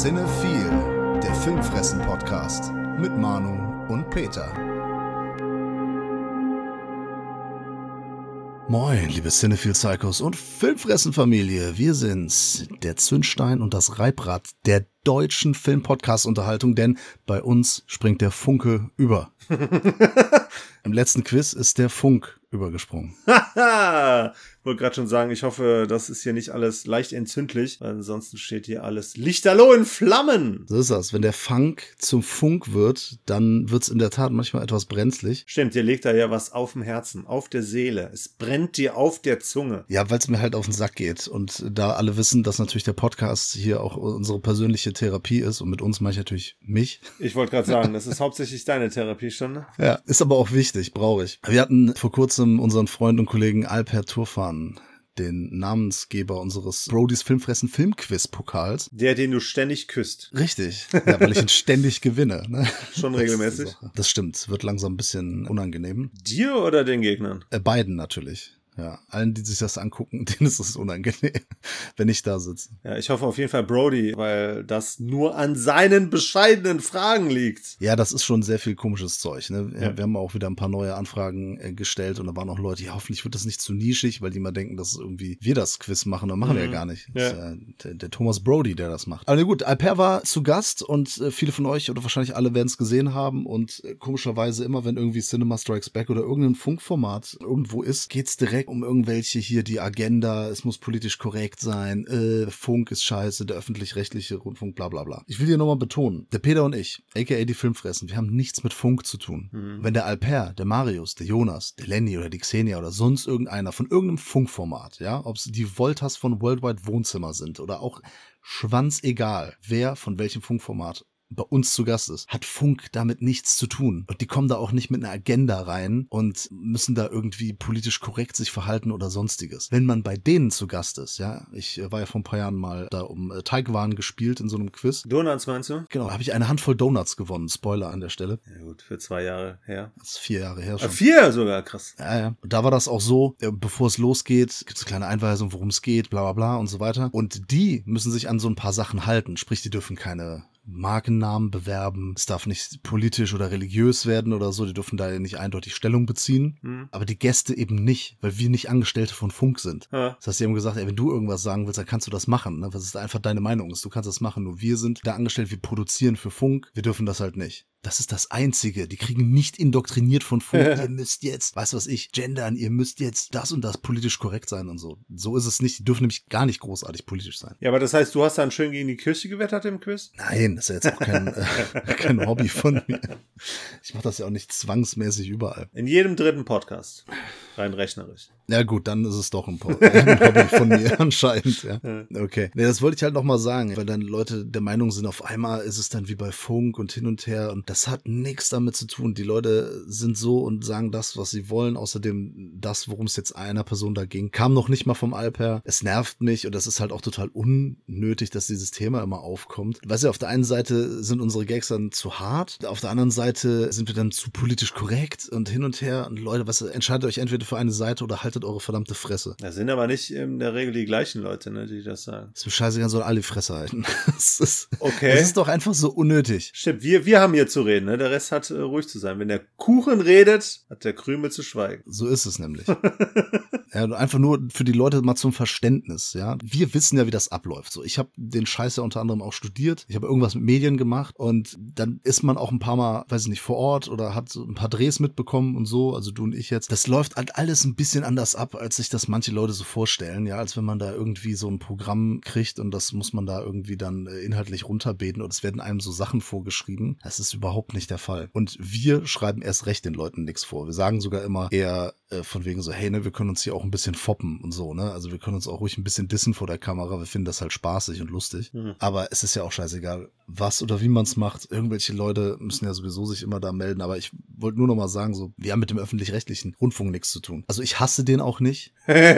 Cinephile, der Filmfressen-Podcast mit Manu und Peter. Moin, liebe Cinephile-Psychos und Filmfressen-Familie. Wir sind's, der Zündstein und das Reibrad der deutschen Film-Podcast-Unterhaltung, denn bei uns springt der Funke über. Im letzten Quiz ist der Funk übergesprungen. Haha! Wollte gerade schon sagen, ich hoffe, das ist hier nicht alles leicht entzündlich, weil ansonsten steht hier alles lichterloh in Flammen. So ist das. Wenn der Funk zum Funk wird, dann wird's in der Tat manchmal etwas brenzlig. Stimmt, dir liegt da ja was auf dem Herzen, auf der Seele. Es brennt dir auf der Zunge. Ja, weil es mir halt auf den Sack geht. Und da alle wissen, dass natürlich der Podcast hier auch unsere persönliche Therapie ist, und mit uns meine ich natürlich mich. Ich wollte gerade sagen, das ist hauptsächlich deine Therapiestunde. Ja, ist aber auch wichtig, brauche ich. Wir hatten vor kurzem unseren Freund und Kollegen Alper Turfan, den Namensgeber unseres Brodys Filmfressen Filmquiz-Pokals. Den du ständig küsst. Richtig, ja, weil ich ihn ständig gewinne. Ne? Schon regelmäßig? Das stimmt, wird langsam ein bisschen unangenehm. Dir oder den Gegnern? Beiden natürlich. Ja, allen, die sich das angucken, denen ist es unangenehm, wenn ich da sitze. Ja, ich hoffe auf jeden Fall Brody, weil das nur an seinen bescheidenen Fragen liegt. Ja, das ist schon sehr viel komisches Zeug. Ne? Ja. Wir haben auch wieder ein paar neue Anfragen gestellt und da waren auch Leute, ja, hoffentlich wird das nicht zu nischig, weil die mal denken, dass irgendwie wir das Quiz machen. Das machen wir ja gar nicht. Das ist der Thomas Brody, der das macht. Aber gut, Alper war zu Gast und viele von euch oder wahrscheinlich alle werden es gesehen haben und komischerweise immer, wenn irgendwie Cinema Strikes Back oder irgendein Funkformat irgendwo ist, geht's direkt um irgendwelche hier die Agenda, es muss politisch korrekt sein, Funk ist scheiße, der öffentlich-rechtliche Rundfunk, bla bla bla. Ich will hier nochmal betonen, der Peter und ich, aka die Filmfressen, wir haben nichts mit Funk zu tun. Wenn der Alper, der Marius, der Jonas, der Lenny oder die Xenia oder sonst irgendeiner von irgendeinem Funkformat, ja, ob es die Voltas von Worldwide Wohnzimmer sind oder auch schwanzegal, wer von welchem Funkformat bei uns zu Gast ist, hat Funk damit nichts zu tun. Und die kommen da auch nicht mit einer Agenda rein und müssen da irgendwie politisch korrekt sich verhalten oder sonstiges. Wenn man bei denen zu Gast ist, ja, ich war ja vor ein paar Jahren mal da um Teigwaren gespielt in so einem Quiz. Donuts meinst du? Genau, habe ich eine Handvoll Donuts gewonnen. Spoiler an der Stelle. Ja gut, für 2 Jahre her. Das ist 4 Jahre her schon. 4 sogar, krass. Ja. Und da war das auch so, bevor es losgeht, gibt es eine kleine Einweisung, worum es geht, bla bla bla und so weiter. Und die müssen sich an so ein paar Sachen halten. Sprich, die dürfen keine Markennamen bewerben. Es darf nicht politisch oder religiös werden oder so. Die dürfen da nicht eindeutig Stellung beziehen. Aber die Gäste eben nicht, weil wir nicht Angestellte von Funk sind. Ja. Das heißt, die haben gesagt, ey, wenn du irgendwas sagen willst, dann kannst du das machen. Ne? Was ist einfach deine Meinung ist. Du kannst das machen. Nur wir sind da angestellt, wir produzieren für Funk. Wir dürfen das halt nicht. Das ist das Einzige. Die kriegen nicht indoktriniert von Funk. Ihr müsst jetzt, weißt du was ich, gendern. Ihr müsst jetzt das und das politisch korrekt sein und so. So ist es nicht. Die dürfen nämlich gar nicht großartig politisch sein. Ja, aber das heißt, du hast dann schön gegen die Kirche gewettert im Quiz? Nein, das ist ja jetzt auch kein Hobby von mir. Ich mache das ja auch nicht zwangsmäßig überall. In jedem dritten Podcast. Rein rechnerisch. Ja gut, dann ist es doch ein Hobby von mir anscheinend. Ja. Okay. Nee, das wollte ich halt noch mal sagen, weil dann Leute der Meinung sind, auf einmal ist es dann wie bei Funk und hin und her. Und das hat nichts damit zu tun. Die Leute sind so und sagen das, was sie wollen. Außerdem das, worum es jetzt einer Person da ging, kam noch nicht mal vom Alper. Es nervt mich und das ist halt auch total unnötig, dass dieses Thema immer aufkommt. Weißt du, auf der einen Seite sind unsere Gags dann zu hart, auf der anderen Seite sind wir dann zu politisch korrekt und hin und her. Und Leute, was entscheidet euch entweder für eine Seite oder haltet eure verdammte Fresse. Das sind aber nicht in der Regel die gleichen Leute, ne, die das sagen. Das ist mir scheißegal, sollen alle die Fresse halten. Okay. Das ist doch einfach so unnötig. Stimmt, wir haben hier zu reden, ne? Der Rest hat ruhig zu sein. Wenn der Kuchen redet, hat der Krümel zu schweigen. So ist es nämlich. Ja, einfach nur für die Leute mal zum Verständnis, ja. Wir wissen ja, wie das abläuft. So, ich habe den Scheiß ja unter anderem auch studiert. Ich habe irgendwas mit Medien gemacht und dann ist man auch ein paar Mal, weiß ich nicht, vor Ort oder hat so ein paar Drehs mitbekommen und so. Also du und ich jetzt. Das läuft halt alles ein bisschen anders ab, als sich das manche Leute so vorstellen, ja. Als wenn man da irgendwie so ein Programm kriegt und das muss man da irgendwie dann inhaltlich runterbeten und es werden einem so Sachen vorgeschrieben. Das ist überhaupt nicht der Fall. Und wir schreiben erst recht den Leuten nichts vor. Wir sagen sogar immer eher von wegen so, hey, ne, wir können uns hier auch ein bisschen foppen und so, ne? Also wir können uns auch ruhig ein bisschen dissen vor der Kamera. Wir finden das halt spaßig und lustig. Aber es ist ja auch scheißegal, was oder wie man es macht. Irgendwelche Leute müssen ja sowieso sich immer da melden. Aber ich wollte nur noch mal sagen, so, wir haben mit dem öffentlich-rechtlichen Rundfunk nichts zu tun. Also ich hasse den auch nicht.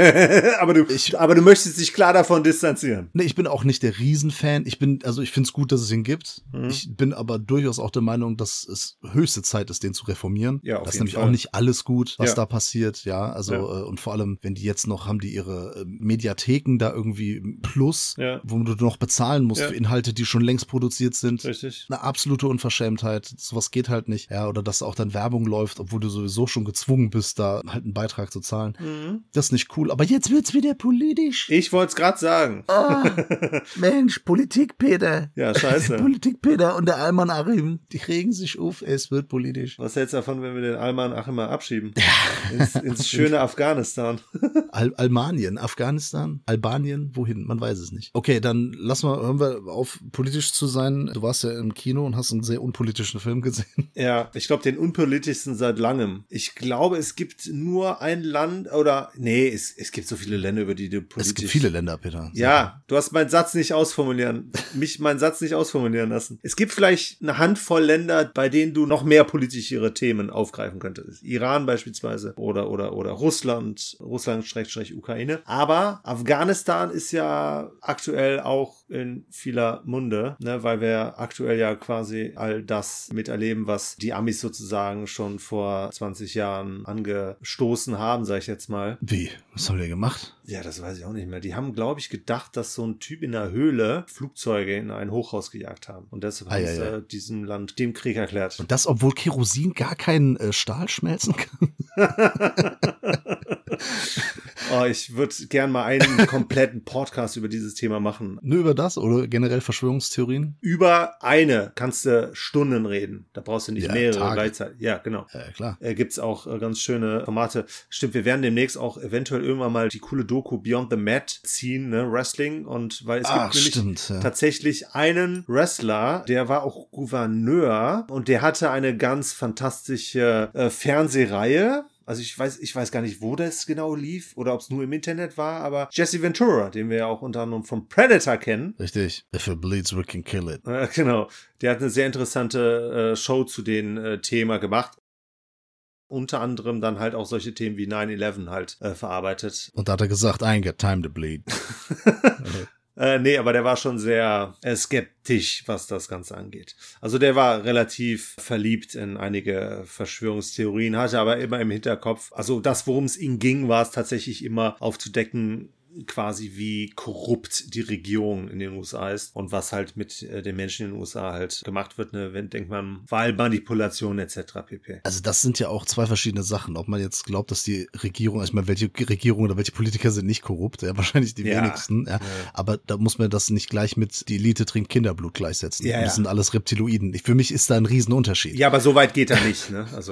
aber du möchtest dich klar davon distanzieren. Nee, ich bin auch nicht der Riesenfan. Ich finde es gut, dass es ihn gibt. Ich bin aber durchaus auch der Meinung, dass es höchste Zeit ist, den zu reformieren. Ja, auf das ist jeden nämlich Fall. auch nicht alles gut, was Ja. da passiert, ja. Also, Ja. und vor allem wenn die jetzt noch, haben die ihre Mediatheken da irgendwie Plus, wo du noch bezahlen musst für Inhalte, die schon längst produziert sind. Richtig. Eine absolute Unverschämtheit. Sowas geht halt nicht. Ja, oder dass auch dann Werbung läuft, obwohl du sowieso schon gezwungen bist, da halt einen Beitrag zu zahlen. Das ist nicht cool. Aber jetzt wird's wieder politisch. Ich wollte es gerade sagen. Mensch, Politik, Peter. Ja, scheiße. Politik, Peter und der Alman Achim, die regen sich auf, es wird politisch. Was hältst du davon, wenn wir den Alman Achim mal abschieben? Ins schöne Afghanistan. Albanien, Afghanistan, Albanien, wohin? Man weiß es nicht. Okay, dann hören wir auf, politisch zu sein. Du warst ja im Kino und hast einen sehr unpolitischen Film gesehen. Ja, ich glaube, den unpolitischsten seit langem. Ich glaube, es gibt nur ein Land es gibt so viele Länder, über die du politisch... Es gibt viele Länder, Peter. Ja, du hast meinen Satz nicht ausformulieren lassen. Es gibt vielleicht eine Handvoll Länder, bei denen du noch mehr politischere Themen aufgreifen könntest. Iran beispielsweise oder Russland/Ukraine. Aber Afghanistan ist ja aktuell auch in vieler Munde, ne, weil wir aktuell ja quasi all das miterleben, was die Amis sozusagen schon vor 20 Jahren angestoßen haben, sag ich jetzt mal. Wie? Was haben die gemacht? Ja, das weiß ich auch nicht mehr. Die haben, glaube ich, gedacht, dass so ein Typ in der Höhle Flugzeuge in ein Hochhaus gejagt haben. Und deshalb haben sie diesem Land dem Krieg erklärt. Und das, obwohl Kerosin gar keinen Stahl schmelzen kann? Oh, ich würde gern mal einen kompletten Podcast über dieses Thema machen. Nur über das oder generell Verschwörungstheorien? Über eine kannst du Stunden reden. Da brauchst du nicht mehrere Tage. gleichzeitig. Ja, genau. Ja, klar. Gibt's auch ganz schöne Formate. Stimmt, wir werden demnächst auch eventuell irgendwann mal die coole Doku Beyond the Mat ziehen, ne, Wrestling. Und weil es gibt nämlich tatsächlich einen Wrestler, der war auch Gouverneur und der hatte eine ganz fantastische Fernsehreihe. Also ich weiß gar nicht, wo das genau lief oder ob es nur im Internet war, aber Jesse Ventura, den wir ja auch unter anderem vom Predator kennen. Richtig. If it bleeds, we can kill it. Genau. Der hat eine sehr interessante Show zu dem Thema gemacht. Unter anderem dann halt auch solche Themen wie 9/11 halt verarbeitet. Und da hat er gesagt, I ain't got time to bleed. Nee, aber der war schon sehr skeptisch, was das Ganze angeht. Also der war relativ verliebt in einige Verschwörungstheorien, hatte aber immer im Hinterkopf, also das, worum es ihm ging, war es tatsächlich immer aufzudecken, quasi wie korrupt die Regierung in den USA ist und was halt mit den Menschen in den USA halt gemacht wird, ne, wenn denkt man Wahlmanipulation etc. pp. Also das sind ja auch zwei verschiedene Sachen, ob man jetzt glaubt, dass die Regierung, ich meine, welche Regierung oder welche Politiker sind nicht korrupt, ja, wahrscheinlich die wenigsten, ja. Aber da muss man das nicht gleich mit die Elite trinkt Kinderblut gleichsetzen. Ja, das sind alles Reptiloiden. Für mich ist da ein Riesenunterschied. Ja, aber so weit geht er nicht, ne, also...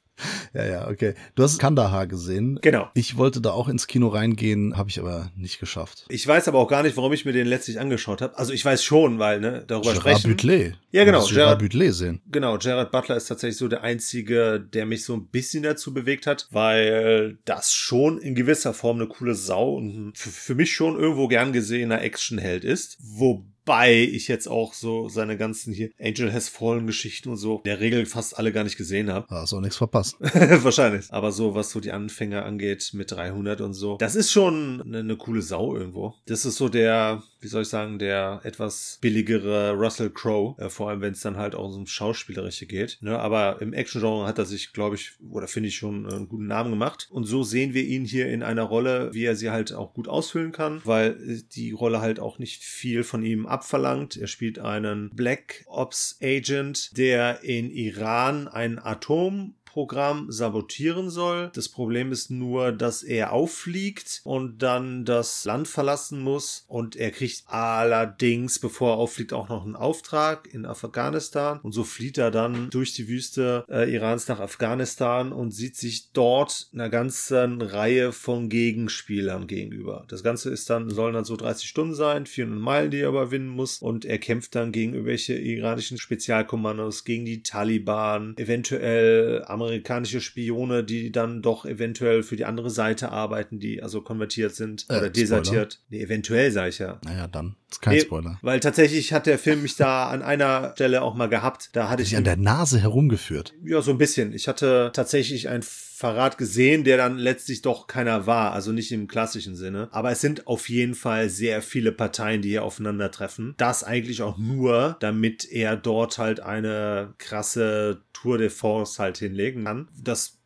Ja, okay. Du hast Kandahar gesehen. Genau. Ich wollte da auch ins Kino reingehen, habe ich aber nicht geschafft. Ich weiß aber auch gar nicht, warum ich mir den letztlich angeschaut habe. Also ich weiß schon, weil, ne, darüber Gerard sprechen. Butler. Ja, genau. Gerard Butler sehen. Genau, Gerard Butler ist tatsächlich so der Einzige, der mich so ein bisschen dazu bewegt hat, weil das schon in gewisser Form eine coole Sau und für mich schon irgendwo gern gesehener Actionheld ist. Wobei ich jetzt auch so seine ganzen hier Angel Has Fallen Geschichten und so in der Regel fast alle gar nicht gesehen habe. Hast auch nichts verpasst. Wahrscheinlich. Aber so, was so die Anfänger angeht mit 300 und so, das ist schon eine coole Sau irgendwo. Das ist so der, wie soll ich sagen, der etwas billigere Russell Crowe, vor allem wenn es dann halt auch um Schauspielerische geht. Ne? Aber im Action-Genre hat er sich, glaube ich, oder finde ich schon einen guten Namen gemacht. Und so sehen wir ihn hier in einer Rolle, wie er sie halt auch gut ausfüllen kann, weil die Rolle halt auch nicht viel von ihm abverlangt. Er spielt einen Black Ops Agent, der in Iran ein Atomprogramm sabotieren soll. Das Problem ist nur, dass er auffliegt und dann das Land verlassen muss und er kriegt allerdings, bevor er auffliegt, auch noch einen Auftrag in Afghanistan und so flieht er dann durch die Wüste Irans nach Afghanistan und sieht sich dort einer ganzen Reihe von Gegenspielern gegenüber. Das Ganze sollen dann so 30 Stunden sein, 400 Meilen, die er überwinden muss und er kämpft dann gegen irgendwelche iranischen Spezialkommandos, gegen die Taliban, eventuell amerikanische Spione, die dann doch eventuell für die andere Seite arbeiten, die also konvertiert sind oder desertiert. Spoiler. Nee, eventuell sag ich ja. Naja, dann ist kein Spoiler. Weil tatsächlich hat der Film mich da an einer Stelle auch mal gehabt. Da hatte ich an der Nase herumgeführt. Ja, so ein bisschen. Ich hatte tatsächlich ein Verrat gesehen, der dann letztlich doch keiner war, also nicht im klassischen Sinne. Aber es sind auf jeden Fall sehr viele Parteien, die hier aufeinandertreffen. Das eigentlich auch nur, damit er dort halt eine krasse Tour de Force halt hinlegen kann. Das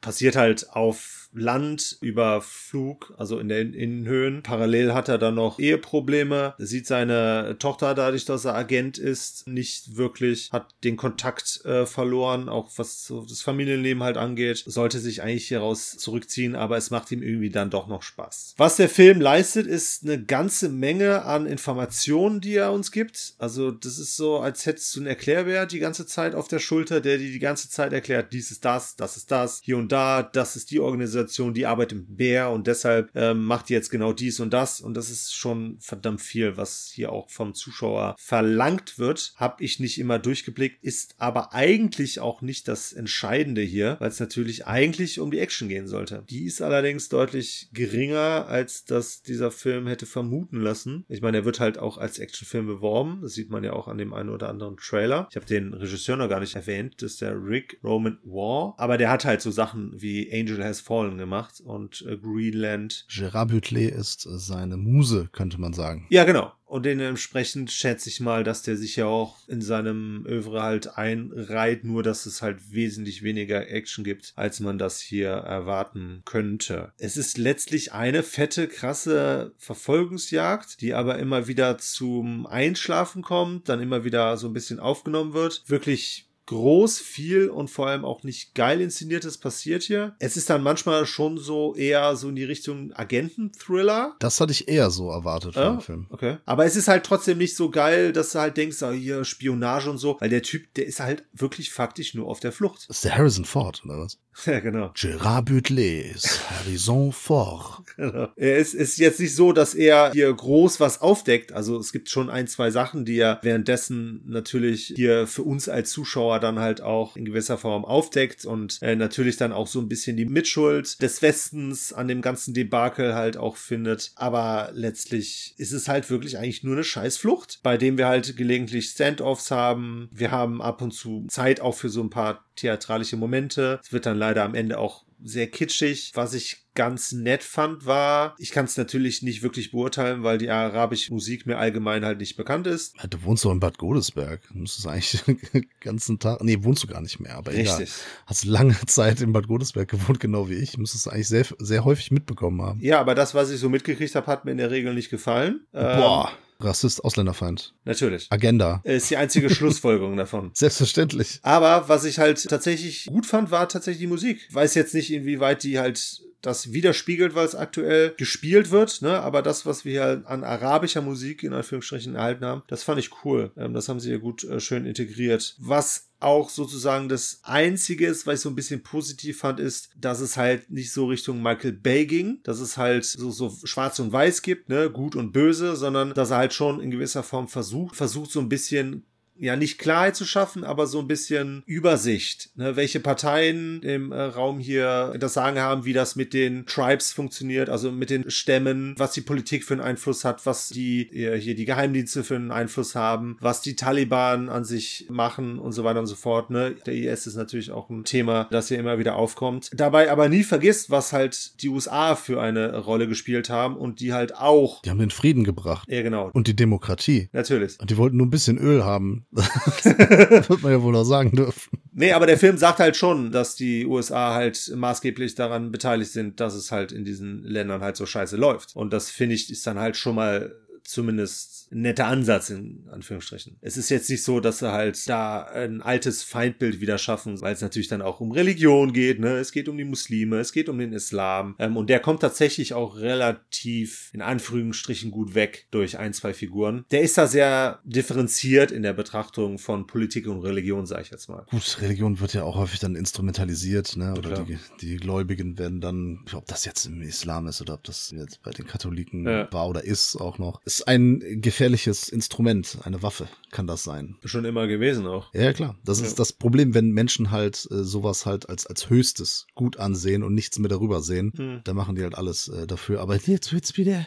passiert halt auf Land über Flug, also in den Innenhöhen. Parallel hat er dann noch Eheprobleme, sieht seine Tochter dadurch, dass er Agent ist, nicht wirklich, hat den Kontakt verloren, auch was so das Familienleben halt angeht, sollte sich eigentlich hieraus zurückziehen, aber es macht ihm irgendwie dann doch noch Spaß. Was der Film leistet, ist eine ganze Menge an Informationen, die er uns gibt. Also das ist so, als hättest du einen Erklärbär die ganze Zeit auf der Schulter, der dir die ganze Zeit erklärt, dies ist das ist das, hier und da, das ist die Organisation, die arbeitet im Bär und deshalb macht die jetzt genau dies und das ist schon verdammt viel, was hier auch vom Zuschauer verlangt wird. Habe ich nicht immer durchgeblickt, ist aber eigentlich auch nicht das Entscheidende hier, weil es natürlich eigentlich um die Action gehen sollte. Die ist allerdings deutlich geringer, als das dieser Film hätte vermuten lassen. Ich meine, er wird halt auch als Actionfilm beworben, das sieht man ja auch an dem einen oder anderen Trailer. Ich habe den Regisseur noch gar nicht erwähnt, das ist der Rick Roman Waugh, aber der hat halt so Sachen wie Angel Has Fallen gemacht und Greenland. Gerard Butler ist seine Muse, könnte man sagen. Ja, genau. Und dementsprechend schätze ich mal, dass der sich ja auch in seinem Övre halt einreiht, nur dass es halt wesentlich weniger Action gibt, als man das hier erwarten könnte. Es ist letztlich eine fette, krasse Verfolgungsjagd, die aber immer wieder zum Einschlafen kommt, dann immer wieder so ein bisschen aufgenommen wird. Wirklich groß, viel und vor allem auch nicht geil inszeniertes passiert hier. Es ist dann manchmal schon so eher so in die Richtung Agenten-Thriller. Das hatte ich eher so erwartet von dem Film. Okay. Aber es ist halt trotzdem nicht so geil, dass du halt denkst, hier Spionage und so, weil der Typ, der ist halt wirklich faktisch nur auf der Flucht. Das ist der Harrison Ford, oder was? Ja, genau. Gerard Butler ist Harrison Ford. Genau. Er ist jetzt nicht so, dass er hier groß was aufdeckt. Also es gibt schon ein, zwei Sachen, die er währenddessen natürlich hier für uns als Zuschauer dann halt auch in gewisser Form aufdeckt und natürlich dann auch so ein bisschen die Mitschuld des Westens an dem ganzen Debakel halt auch findet. Aber letztlich ist es halt wirklich eigentlich nur eine Scheißflucht, bei dem wir halt gelegentlich Standoffs haben. Wir haben ab und zu Zeit auch für so ein paar theatralische Momente. Es wird dann leider am Ende auch sehr kitschig. Was ich ganz nett fand war, ich kann es natürlich nicht wirklich beurteilen, weil die arabische Musik mir allgemein halt nicht bekannt ist. Du wohnst doch in Bad Godesberg. Du müsstest eigentlich den ganzen Tag, nee, wohnst du gar nicht mehr, aber richtig. Egal. Hast lange Zeit in Bad Godesberg gewohnt, genau wie ich. Müsstest du eigentlich sehr, sehr häufig mitbekommen haben. Ja, aber das, was ich so mitgekriegt habe, hat mir in der Regel nicht gefallen. Boah. Rassist, Ausländerfeind. Natürlich. Agenda. Ist die einzige Schlussfolgerung davon. Selbstverständlich. Aber was ich halt tatsächlich gut fand, war tatsächlich die Musik. Ich weiß jetzt nicht, inwieweit die halt das widerspiegelt, weil es aktuell gespielt wird, ne? Aber das, was wir hier an arabischer Musik in Anführungsstrichen erhalten haben, das fand ich cool. Das haben sie ja gut schön integriert. Was auch sozusagen das Einzige ist, was ich so ein bisschen positiv fand, ist, dass es halt nicht so Richtung Michael Bay ging, dass es halt so schwarz und weiß gibt, ne, gut und böse, sondern dass er halt schon in gewisser Form versucht so ein bisschen, ja, nicht Klarheit zu schaffen, aber so ein bisschen Übersicht, ne, welche Parteien im Raum hier das Sagen haben, wie das mit den Tribes funktioniert, also mit den Stämmen, was die Politik für einen Einfluss hat, was die hier die Geheimdienste für einen Einfluss haben, was die Taliban an sich machen und so weiter und so fort, ne. Der IS ist natürlich auch ein Thema, das hier immer wieder aufkommt. Dabei aber nie vergisst, was halt die USA für eine Rolle gespielt haben und die halt auch. Die haben den Frieden gebracht. Ja, genau. Und die Demokratie. Natürlich. Und die wollten nur ein bisschen Öl haben. Das wird man ja wohl auch sagen dürfen. Nee, aber der Film sagt halt schon, dass die USA halt maßgeblich daran beteiligt sind, dass es halt in diesen Ländern halt so scheiße läuft. Und das, finde ich, ist dann halt schon mal zumindest ein netter Ansatz in Anführungsstrichen. Es ist jetzt nicht so, dass sie halt da ein altes Feindbild wieder schaffen, weil es natürlich dann auch um Religion geht, ne? Es geht um die Muslime, es geht um den Islam. Und der kommt tatsächlich auch relativ in Anführungsstrichen gut weg durch ein, zwei Figuren. Der ist da sehr differenziert in der Betrachtung von Politik und Religion, sag ich jetzt mal. Gut, Religion wird ja auch häufig dann instrumentalisiert, ne? Oder die Gläubigen werden dann, ob das jetzt im Islam ist oder ob das jetzt bei den Katholiken war oder ist auch noch. Ist ein gefährliches Instrument, eine Waffe kann das sein. Schon immer gewesen auch. Ja, klar. Das ist das Problem, wenn Menschen halt sowas halt als höchstes gut ansehen und nichts mehr darüber sehen, dann machen die halt alles dafür. Aber jetzt wird's wieder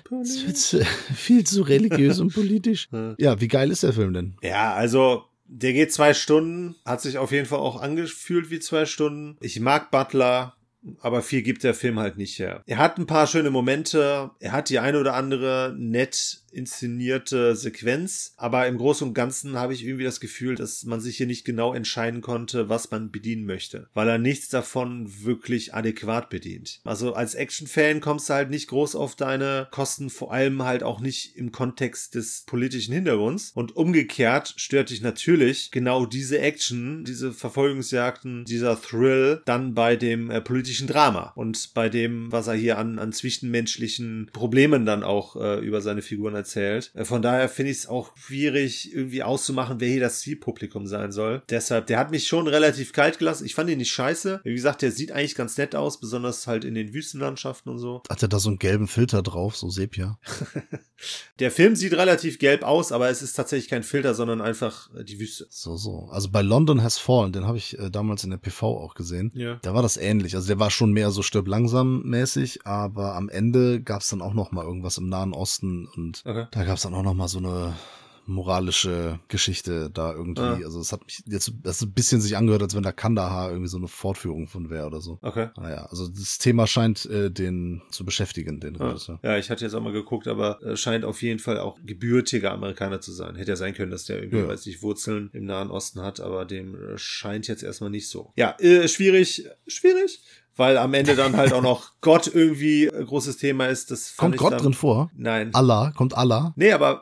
viel zu religiös und politisch. Ja, wie geil ist der Film denn? Ja, also der geht 2 Stunden, hat sich auf jeden Fall auch angefühlt wie 2 Stunden. Ich mag Butler, aber viel gibt der Film halt nicht her. Er hat ein paar schöne Momente, er hat die eine oder andere nett inszenierte Sequenz, aber im Großen und Ganzen habe ich irgendwie das Gefühl, dass man sich hier nicht genau entscheiden konnte, was man bedienen möchte, weil er nichts davon wirklich adäquat bedient. Also als Action-Fan kommst du halt nicht groß auf deine Kosten, vor allem halt auch nicht im Kontext des politischen Hintergrunds, und umgekehrt stört dich natürlich genau diese Action, diese Verfolgungsjagden, dieser Thrill dann bei dem politischen Drama und bei dem, was er hier an zwischenmenschlichen Problemen dann auch über seine Figuren erzählt. Von daher finde ich es auch schwierig, irgendwie auszumachen, wer hier das Zielpublikum sein soll. Deshalb, der hat mich schon relativ kalt gelassen. Ich fand ihn nicht scheiße. Wie gesagt, der sieht eigentlich ganz nett aus, besonders halt in den Wüstenlandschaften und so. Hat er da so einen gelben Filter drauf, so Sepia? Der Film sieht relativ gelb aus, aber es ist tatsächlich kein Filter, sondern einfach die Wüste. So. Also bei London Has Fallen, den habe ich damals in der PV auch gesehen. Ja. Da war das ähnlich. Also der war schon mehr so stirb langsam mäßig, aber am Ende gab es dann auch noch mal irgendwas im Nahen Osten und da gab es dann auch noch mal so eine moralische Geschichte da irgendwie. Also es hat mich jetzt das ein bisschen sich angehört, als wenn da Kandahar irgendwie so eine Fortführung von wäre oder so. Okay. Naja, also das Thema scheint den zu beschäftigen, den Regisseur. Ja, ich hatte jetzt auch mal geguckt, aber scheint auf jeden Fall auch gebürtiger Amerikaner zu sein. Hätte ja sein können, dass der irgendwie, weiß nicht, Wurzeln im Nahen Osten hat, aber dem scheint jetzt erstmal nicht so. Ja, schwierig. Weil am Ende dann halt auch noch Gott irgendwie ein großes Thema ist. Das kommt Gott drin vor? Nein. Allah? Kommt Allah? Nee, aber,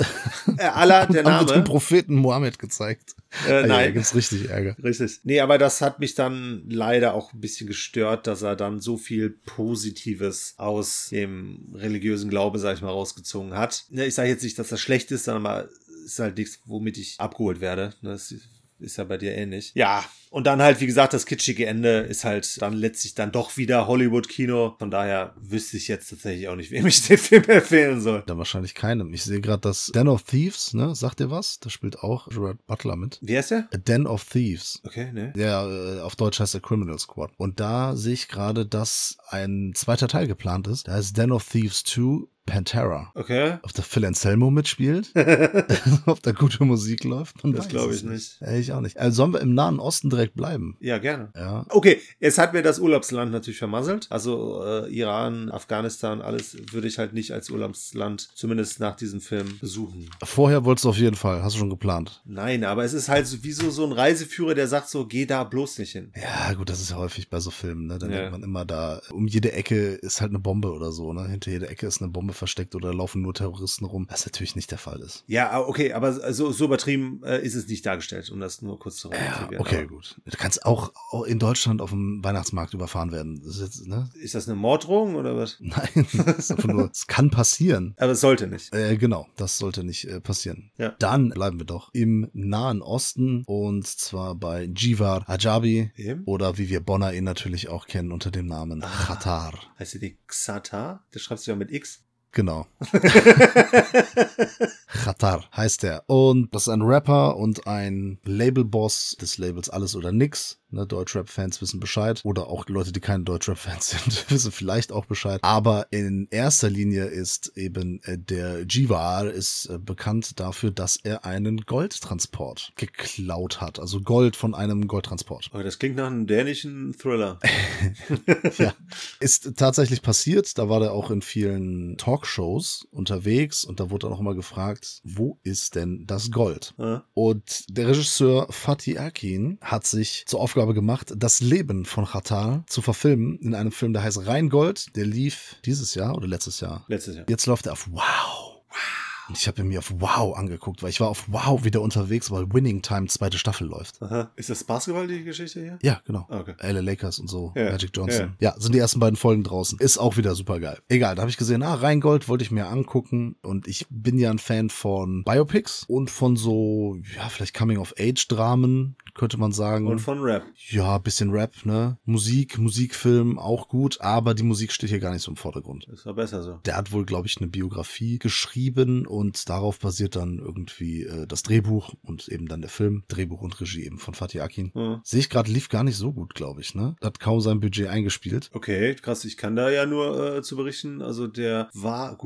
Allah, der Name. Wird dem Propheten Mohammed gezeigt. Nein. Da gibt's richtig Ärger. Richtig. Nee, aber das hat mich dann leider auch ein bisschen gestört, dass er dann so viel Positives aus dem religiösen Glaube, sag ich mal, rausgezogen hat. Ich sage jetzt nicht, dass das schlecht ist, sondern es ist halt nichts, womit ich abgeholt werde. Das ist ja bei dir ähnlich. Ja, und dann halt, wie gesagt, das kitschige Ende ist halt dann letztlich dann doch wieder Hollywood-Kino. Von daher wüsste ich jetzt tatsächlich auch nicht, wem ich den Film empfehlen soll. Dann wahrscheinlich keinem. Ich sehe gerade das Den of Thieves, ne? Sagt ihr was? Da spielt auch Gerard Butler mit. Wie heißt der? A Den of Thieves. Okay, ne? Ja, auf Deutsch heißt der Criminal Squad. Und da sehe ich gerade, dass ein zweiter Teil geplant ist. Da heißt Den of Thieves 2 Pantera. Okay. Ob da Phil Anselmo mitspielt? Ob da gute Musik läuft? Das glaube ich nicht. Ich auch nicht. Also sollen wir im Nahen Osten direkt bleiben? Ja, gerne. Ja. Okay, jetzt hat mir das Urlaubsland natürlich vermasselt. Also Iran, Afghanistan, alles würde ich halt nicht als Urlaubsland, zumindest nach diesem Film, besuchen. Vorher wolltest du auf jeden Fall. Hast du schon geplant? Nein, aber es ist halt sowieso so ein Reiseführer, der sagt so, geh da bloß nicht hin. Ja, gut, das ist ja häufig bei so Filmen, ne? Dann denkt man immer da, um jede Ecke ist halt eine Bombe oder so, ne? Hinter jeder Ecke ist eine Bombe versteckt oder laufen nur Terroristen rum, was natürlich nicht der Fall ist. Ja, okay, aber so übertrieben ist es nicht dargestellt, um das nur kurz zu relativieren. Ja, okay, gut. Du kannst auch in Deutschland auf dem Weihnachtsmarkt überfahren werden. Das ist, jetzt, ne? Ist das eine Morddrohung oder was? Nein, das ist einfach nur, es kann passieren. Aber es sollte nicht. Genau, das sollte nicht passieren. Ja. Dann bleiben wir doch im Nahen Osten und zwar bei Jivar Ajabi oder wie wir Bonner ihn natürlich auch kennen unter dem Namen Xatar. Heißt die Xatar? Das schreibst du ja mit X. Genau. Xatar heißt er. Und das ist ein Rapper und ein Labelboss des Labels Alles oder Nix. Ne, Deutschrap-Fans wissen Bescheid. Oder auch Leute, die keine Deutschrap-Fans sind, wissen vielleicht auch Bescheid. Aber in erster Linie ist eben der Jivar ist bekannt dafür, dass er einen Goldtransport geklaut hat. Also Gold von einem Goldtransport. Aber das klingt nach einem dänischen Thriller. Ja, ist tatsächlich passiert. Da war der auch in vielen Talkshows unterwegs und da wurde dann auch immer gefragt, wo ist denn das Gold? Ja. Und der Regisseur Fatih Akin hat sich zur Aufgabe gemacht, das Leben von Xatar zu verfilmen in einem Film, der heißt Rheingold. Der lief dieses Jahr oder letztes Jahr? Letztes Jahr. Jetzt läuft er auf Wow. Und ich habe mir auf Wow angeguckt, weil ich war auf Wow wieder unterwegs, weil Winning Time 2. Staffel läuft. Aha. Ist das Basketball, die Geschichte hier? Ja, genau. Okay. LA Lakers und so, ja. Magic Johnson. Ja, sind die ersten beiden Folgen draußen. Ist auch wieder super geil. Egal, da habe ich gesehen, Rheingold wollte ich mir angucken und ich bin ja ein Fan von Biopics und von so, ja, vielleicht Coming-of-Age-Dramen, könnte man sagen. Und von Rap. Ja, bisschen Rap, ne? Musikfilm auch gut, aber die Musik steht hier gar nicht so im Vordergrund. Das war besser so. Der hat wohl, glaube ich, eine Biografie geschrieben und darauf basiert dann irgendwie das Drehbuch und eben dann der Film. Drehbuch und Regie eben von Fatih Akin. Ja. Sehe ich gerade, lief gar nicht so gut, glaube ich, ne? Hat kaum sein Budget eingespielt. Okay, krass. Ich kann da ja nur zu berichten. Also der war gut.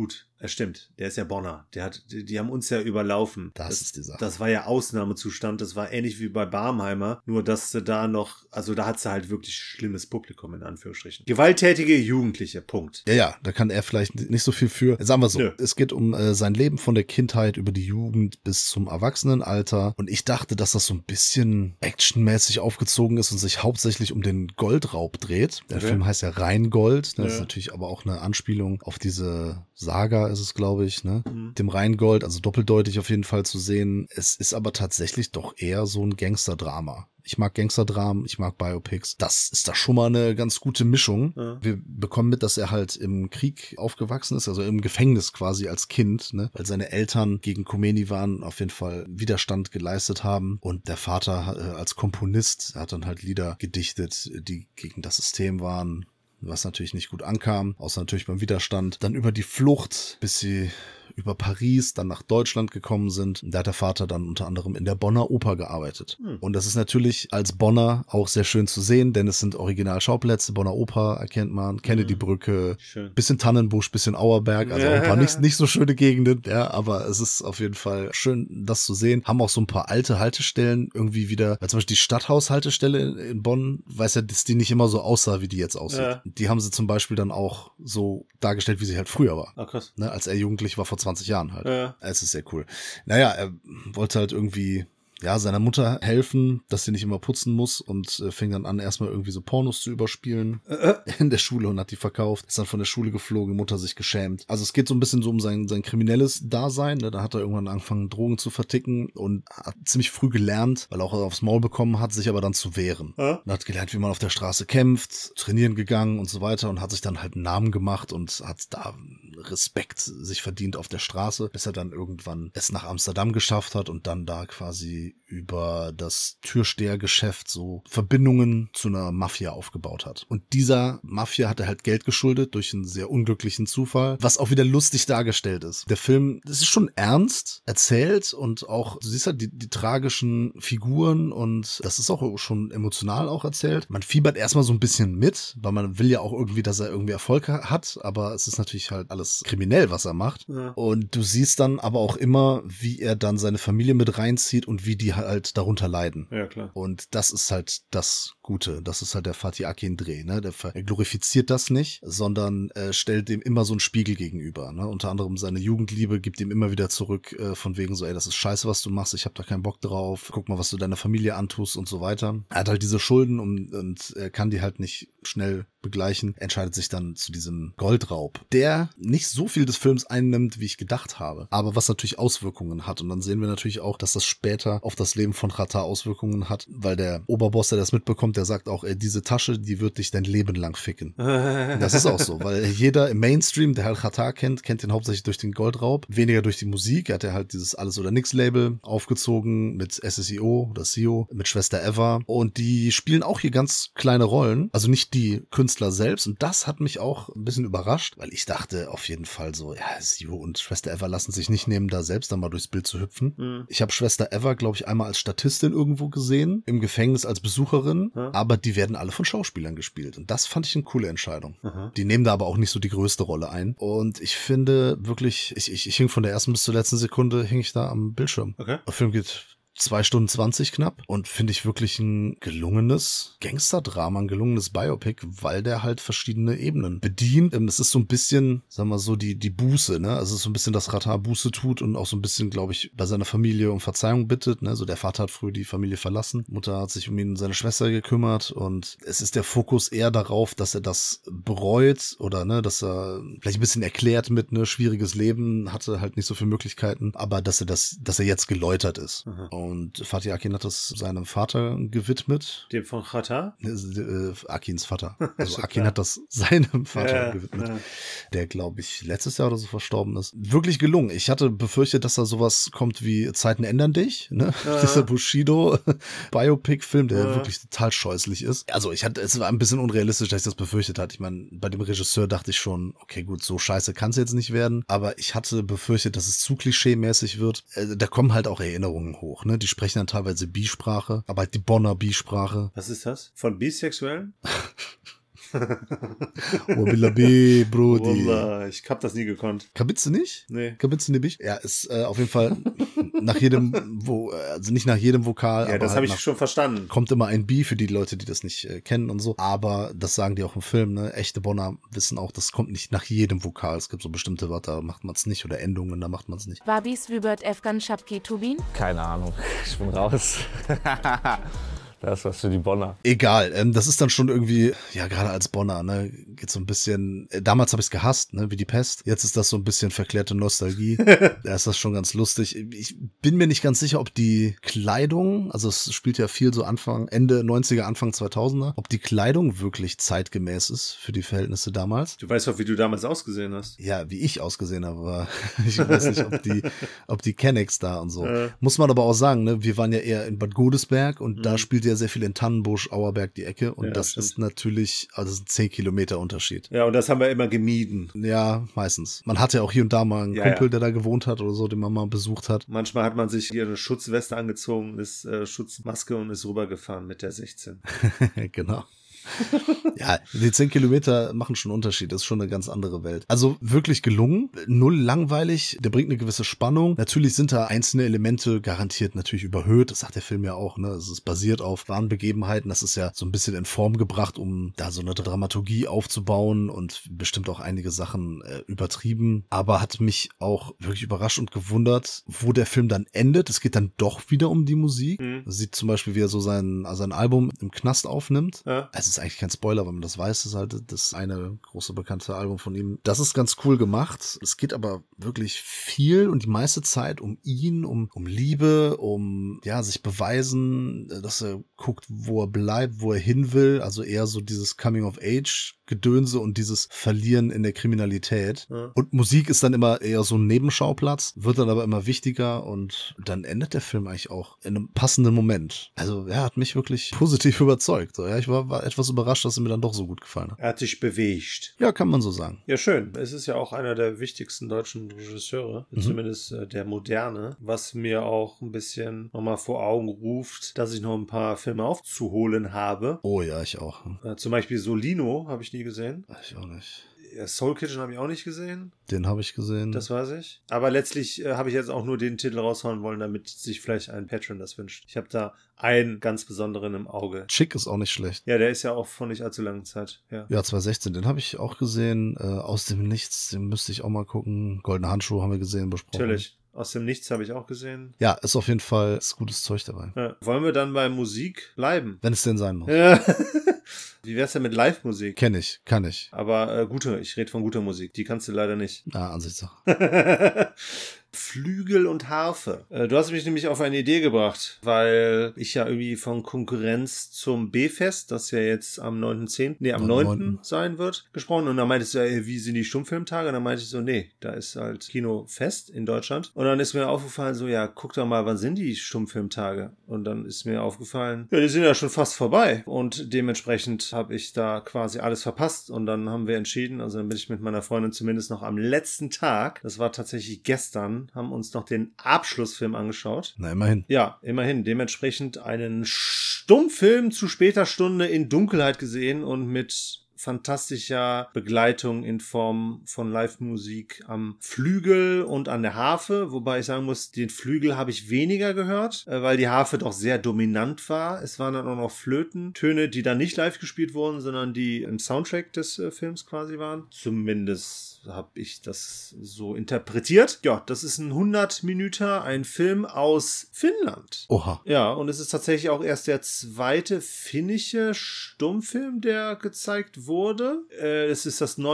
Ja, stimmt. Der ist ja Bonner. Die haben uns ja überlaufen. Das ist die Sache. Das war ja Ausnahmezustand. Das war ähnlich wie bei Barmheimer. Nur, dass du da noch, also da hat sie halt wirklich schlimmes Publikum, in Anführungsstrichen. Gewalttätige Jugendliche, Punkt. Ja, da kann er vielleicht nicht so viel für. Sagen wir so, es geht um sein Leben von der Kindheit über die Jugend bis zum Erwachsenenalter. Und ich dachte, dass das so ein bisschen actionmäßig aufgezogen ist und sich hauptsächlich um den Goldraub dreht. Der Film heißt ja Rheingold. Das ist natürlich aber auch eine Anspielung auf diese Saga, ist es, glaube ich, ne? Dem Rheingold, also doppeldeutig auf jeden Fall zu sehen. Es ist aber tatsächlich doch eher so ein Gangsterdrama. Ich mag Gangsterdramen, ich mag Biopics. Das ist da schon mal eine ganz gute Mischung. Ja. Wir bekommen mit, dass er halt im Krieg aufgewachsen ist, also im Gefängnis quasi als Kind, ne? Weil seine Eltern gegen Khomeini waren, auf jeden Fall Widerstand geleistet haben. Und der Vater als Komponist hat dann halt Lieder gedichtet, die gegen das System waren, was natürlich nicht gut ankam, außer natürlich beim Widerstand. Dann über die Flucht, bis sie über Paris dann nach Deutschland gekommen sind. Da hat der Vater dann unter anderem in der Bonner Oper gearbeitet. Und das ist natürlich als Bonner auch sehr schön zu sehen, denn es sind Originalschauplätze. Bonner Oper erkennt man, Kennedy-Brücke, bisschen Tannenbusch, bisschen Auerberg, also auch ein paar nicht so schöne Gegenden, ja, aber es ist auf jeden Fall schön, das zu sehen. Haben auch so ein paar alte Haltestellen irgendwie wieder, zum Beispiel die Stadthaus-Haltestelle in Bonn, weiß ja, dass die nicht immer so aussah, wie die jetzt aussieht. Ja. Die haben sie zum Beispiel dann auch so dargestellt, wie sie halt früher war. Ah, krass. Ne, als er jugendlich war, vor 20 Jahren halt. Ja. Es ist sehr cool. Naja, er wollte halt irgendwie seiner Mutter helfen, dass sie nicht immer putzen muss und fing dann an, erstmal irgendwie so Pornos zu überspielen in der Schule und hat die verkauft. Ist dann von der Schule geflogen, Mutter sich geschämt. Also es geht so ein bisschen so um sein kriminelles Dasein. Ne? Da hat er irgendwann angefangen, Drogen zu verticken und hat ziemlich früh gelernt, weil er auch aufs Maul bekommen hat, sich aber dann zu wehren. Und hat gelernt, wie man auf der Straße kämpft, trainieren gegangen und so weiter und hat sich dann halt einen Namen gemacht und hat da Respekt sich verdient auf der Straße, bis er dann irgendwann es nach Amsterdam geschafft hat und dann da quasi über das Türstehergeschäft so Verbindungen zu einer Mafia aufgebaut hat. Und dieser Mafia hat er halt Geld geschuldet durch einen sehr unglücklichen Zufall, was auch wieder lustig dargestellt ist. Der Film, das ist schon ernst erzählt und auch, du siehst halt die tragischen Figuren und das ist auch schon emotional auch erzählt. Man fiebert erstmal so ein bisschen mit, weil man will ja auch irgendwie, dass er irgendwie Erfolg hat, aber es ist natürlich halt alles kriminell, was er macht. Ja. Und du siehst dann aber auch immer, wie er dann seine Familie mit reinzieht und wie die halt darunter leiden. Ja, klar. Und das ist halt das Gute. Das ist halt der Fatih Akin-Dreh, ne? Er glorifiziert das nicht, sondern stellt dem immer so einen Spiegel gegenüber, ne? Unter anderem seine Jugendliebe gibt ihm immer wieder zurück, von wegen so, ey, das ist scheiße, was du machst, ich hab da keinen Bock drauf, guck mal, was du deiner Familie antust und so weiter. Er hat halt diese Schulden und er kann die halt nicht schnell begleichen, entscheidet sich dann zu diesem Goldraub, der nicht so viel des Films einnimmt, wie ich gedacht habe, aber was natürlich Auswirkungen hat. Und dann sehen wir natürlich auch, dass das später auf das Leben von Xatar Auswirkungen hat, weil der Oberboss, der das mitbekommt, der sagt auch, ey, diese Tasche, die wird dich dein Leben lang ficken. Das ist auch so, weil jeder im Mainstream, der halt Xatar kennt den hauptsächlich durch den Goldraub, weniger durch die Musik. Er hat ja halt dieses Alles-oder-Nix-Label aufgezogen mit SSIO oder SEO, mit Schwester Eva und die spielen auch hier ganz kleine Rollen, also nicht die Künstler selbst und das hat mich auch ein bisschen überrascht, weil ich dachte auf jeden Fall so, ja, SEO und Schwester Eva lassen sich nicht nehmen, da selbst dann mal durchs Bild zu hüpfen. Ich habe Schwester Eva, glaube ich, einmal als Statistin irgendwo gesehen, im Gefängnis als Besucherin, aber die werden alle von Schauspielern gespielt und das fand ich eine coole Entscheidung. Die nehmen da aber auch nicht so die größte Rolle ein und ich finde wirklich, ich hing von der ersten bis zur letzten Sekunde, hing ich da am Bildschirm. Okay. Der Film geht 2 Stunden 20 knapp und finde ich wirklich ein gelungenes Gangsterdrama, ein gelungenes Biopic, weil der halt verschiedene Ebenen bedient. Es ist so ein bisschen, sagen wir so, die Buße, ne? Also es ist so ein bisschen, dass Xatar Buße tut und auch so ein bisschen, glaube ich, bei seiner Familie um Verzeihung bittet, ne? So der Vater hat früh die Familie verlassen, Mutter hat sich um ihn und seine Schwester gekümmert und es ist der Fokus eher darauf, dass er das bereut oder, ne, dass er vielleicht ein bisschen erklärt mit, ne, schwieriges Leben, hatte halt nicht so viele Möglichkeiten, aber dass er jetzt geläutert ist. Und Fatih Akin hat das seinem Vater gewidmet. Dem von Xatar? Akins Vater. Also Akin hat das seinem Vater gewidmet, der, glaube ich, letztes Jahr oder so verstorben ist. Wirklich gelungen. Ich hatte befürchtet, dass da sowas kommt wie Zeiten ändern dich, ne? Dieser Bushido-Biopic-Film, der wirklich total scheußlich ist. Also es war ein bisschen unrealistisch, dass ich das befürchtet hatte. Ich meine, bei dem Regisseur dachte ich schon, okay, gut, so scheiße kann es jetzt nicht werden. Aber ich hatte befürchtet, dass es zu klischee-mäßig wird. Da kommen halt auch Erinnerungen hoch, ne? Die sprechen dann teilweise Bi-Sprache, aber halt die Bonner Bi-Sprache. Was ist das? Von Bisexuellen? Wabilabi, Brody. Wallah, ich hab das nie gekonnt. Kabitze nicht? Nee. Kabitze nicht? Ja, ist auf jeden Fall nach jedem, also nicht nach jedem Vokal. Ja, aber das halt habe ich schon verstanden. Kommt immer ein B für die Leute, die das nicht kennen und so. Aber das sagen die auch im Film, ne? Echte Bonner wissen auch, das kommt nicht nach jedem Vokal. Es gibt so bestimmte Wörter, da macht man es nicht, oder Endungen, da macht man es nicht. Babis Wübert Efgan Schapki Tubin? Keine Ahnung, ich bin raus. Das ist was für die Bonner. Egal, das ist dann schon irgendwie, ja, gerade als Bonner, ne, geht so ein bisschen, damals habe ich es gehasst, ne, wie die Pest. Jetzt ist das so ein bisschen verklärte Nostalgie. Da ist das schon ganz lustig. Ich bin mir nicht ganz sicher, ob die Kleidung, also es spielt ja viel so Ende 90er, Anfang 2000er, ob die Kleidung wirklich zeitgemäß ist für die Verhältnisse damals. Du weißt doch, wie du damals ausgesehen hast. Ja, wie ich ausgesehen habe, aber ich weiß nicht, ob die Kennex da und so. Muss man aber auch sagen, ne, wir waren ja eher in Bad Godesberg und da spielt ja sehr viel in Tannenbusch, Auerberg die Ecke und das stimmt. Ist natürlich, also das ist ein 10 Kilometer Unterschied. Ja, und das haben wir immer gemieden. Ja, meistens. Man hatte ja auch hier und da mal einen Kumpel, der da gewohnt hat oder so, den man mal besucht hat. Manchmal hat man sich hier eine Schutzweste angezogen, ist Schutzmaske und ist rübergefahren mit der 16. Genau. Ja, die 10 Kilometer machen schon einen Unterschied. Das ist schon eine ganz andere Welt. Also wirklich gelungen. Null langweilig. Der bringt eine gewisse Spannung. Natürlich sind da einzelne Elemente garantiert natürlich überhöht. Das sagt der Film ja auch, ne? Es ist basiert auf wahren Begebenheiten. Das ist ja so ein bisschen in Form gebracht, um da so eine Dramaturgie aufzubauen und bestimmt auch einige Sachen übertrieben. Aber hat mich auch wirklich überrascht und gewundert, wo der Film dann endet. Es geht dann doch wieder um die Musik. Man sieht zum Beispiel, wie er so sein Album im Knast aufnimmt. Ja. Es ist eigentlich kein Spoiler, wenn man das weiß. Das ist halt das eine große bekannte Album von ihm. Das ist ganz cool gemacht. Es geht aber wirklich viel und die meiste Zeit um ihn, um Liebe, um ja sich beweisen, dass er guckt, wo er bleibt, wo er hin will. Also eher so dieses Coming-of-Age-Gedönse und dieses Verlieren in der Kriminalität. Ja. Und Musik ist dann immer eher so ein Nebenschauplatz, wird dann aber immer wichtiger und dann endet der Film eigentlich auch in einem passenden Moment. Also er hat mich wirklich positiv überzeugt. So, ja, ich war etwas überrascht, dass er mir dann doch so gut gefallen hat. Er hat sich bewegt. Ja, kann man so sagen. Ja, schön. Es ist ja auch einer der wichtigsten deutschen Regisseure, zumindest der moderne, was mir auch ein bisschen nochmal vor Augen ruft, dass ich noch ein paar Filme aufzuholen habe. Oh ja, ich auch. Zum Beispiel Solino habe ich nie gesehen. Ich auch nicht. Soul Kitchen habe ich auch nicht gesehen. Den habe ich gesehen. Das weiß ich. Aber letztlich habe ich jetzt auch nur den Titel raushauen wollen, damit sich vielleicht ein Patron das wünscht. Ich habe da einen ganz besonderen im Auge. Chick ist auch nicht schlecht. Ja, der ist ja auch von nicht allzu langer Zeit. Ja, 2016, den habe ich auch gesehen. Aus dem Nichts, den müsste ich auch mal gucken. Goldene Handschuhe haben wir gesehen, besprochen. Natürlich. Aus dem Nichts habe ich auch gesehen. Ja, ist auf jeden Fall gutes Zeug dabei. Ja. Wollen wir dann bei Musik bleiben? Wenn es denn sein muss. Ja. Wie wär's denn mit Live-Musik? Kann ich. Aber ich rede von guter Musik. Die kannst du leider nicht. Ansichtssache. Flügel und Harfe. Du hast mich nämlich auf eine Idee gebracht, weil ich ja irgendwie von Konkurrenz zum B-Fest, das ja jetzt am 9. sein wird, gesprochen. Und dann meintest du, wie sind die Stummfilmtage? Und dann meinte ich so, nee, da ist halt Kinofest in Deutschland. Und dann ist mir aufgefallen, so, ja, guck doch mal, wann sind die Stummfilmtage? Und dann ist mir aufgefallen, ja, die sind ja schon fast vorbei. Und dementsprechend habe ich da quasi alles verpasst. Und dann haben wir entschieden, also dann bin ich mit meiner Freundin zumindest noch am letzten Tag, das war tatsächlich gestern, haben uns noch den Abschlussfilm angeschaut. Na, immerhin. Ja, immerhin. Dementsprechend einen Stummfilm zu später Stunde in Dunkelheit gesehen und mit fantastischer Begleitung in Form von Live-Musik am Flügel und an der Harfe, wobei ich sagen muss, den Flügel habe ich weniger gehört, weil die Harfe doch sehr dominant war. Es waren dann auch noch Flötentöne, die dann nicht live gespielt wurden, sondern die im Soundtrack des Films quasi waren. Zumindest habe ich das so interpretiert. Ja, das ist ein 100-Minüter, ein Film aus Finnland. Oha. Ja, und es ist tatsächlich auch erst der zweite finnische Stummfilm, der gezeigt wurde. Es ist das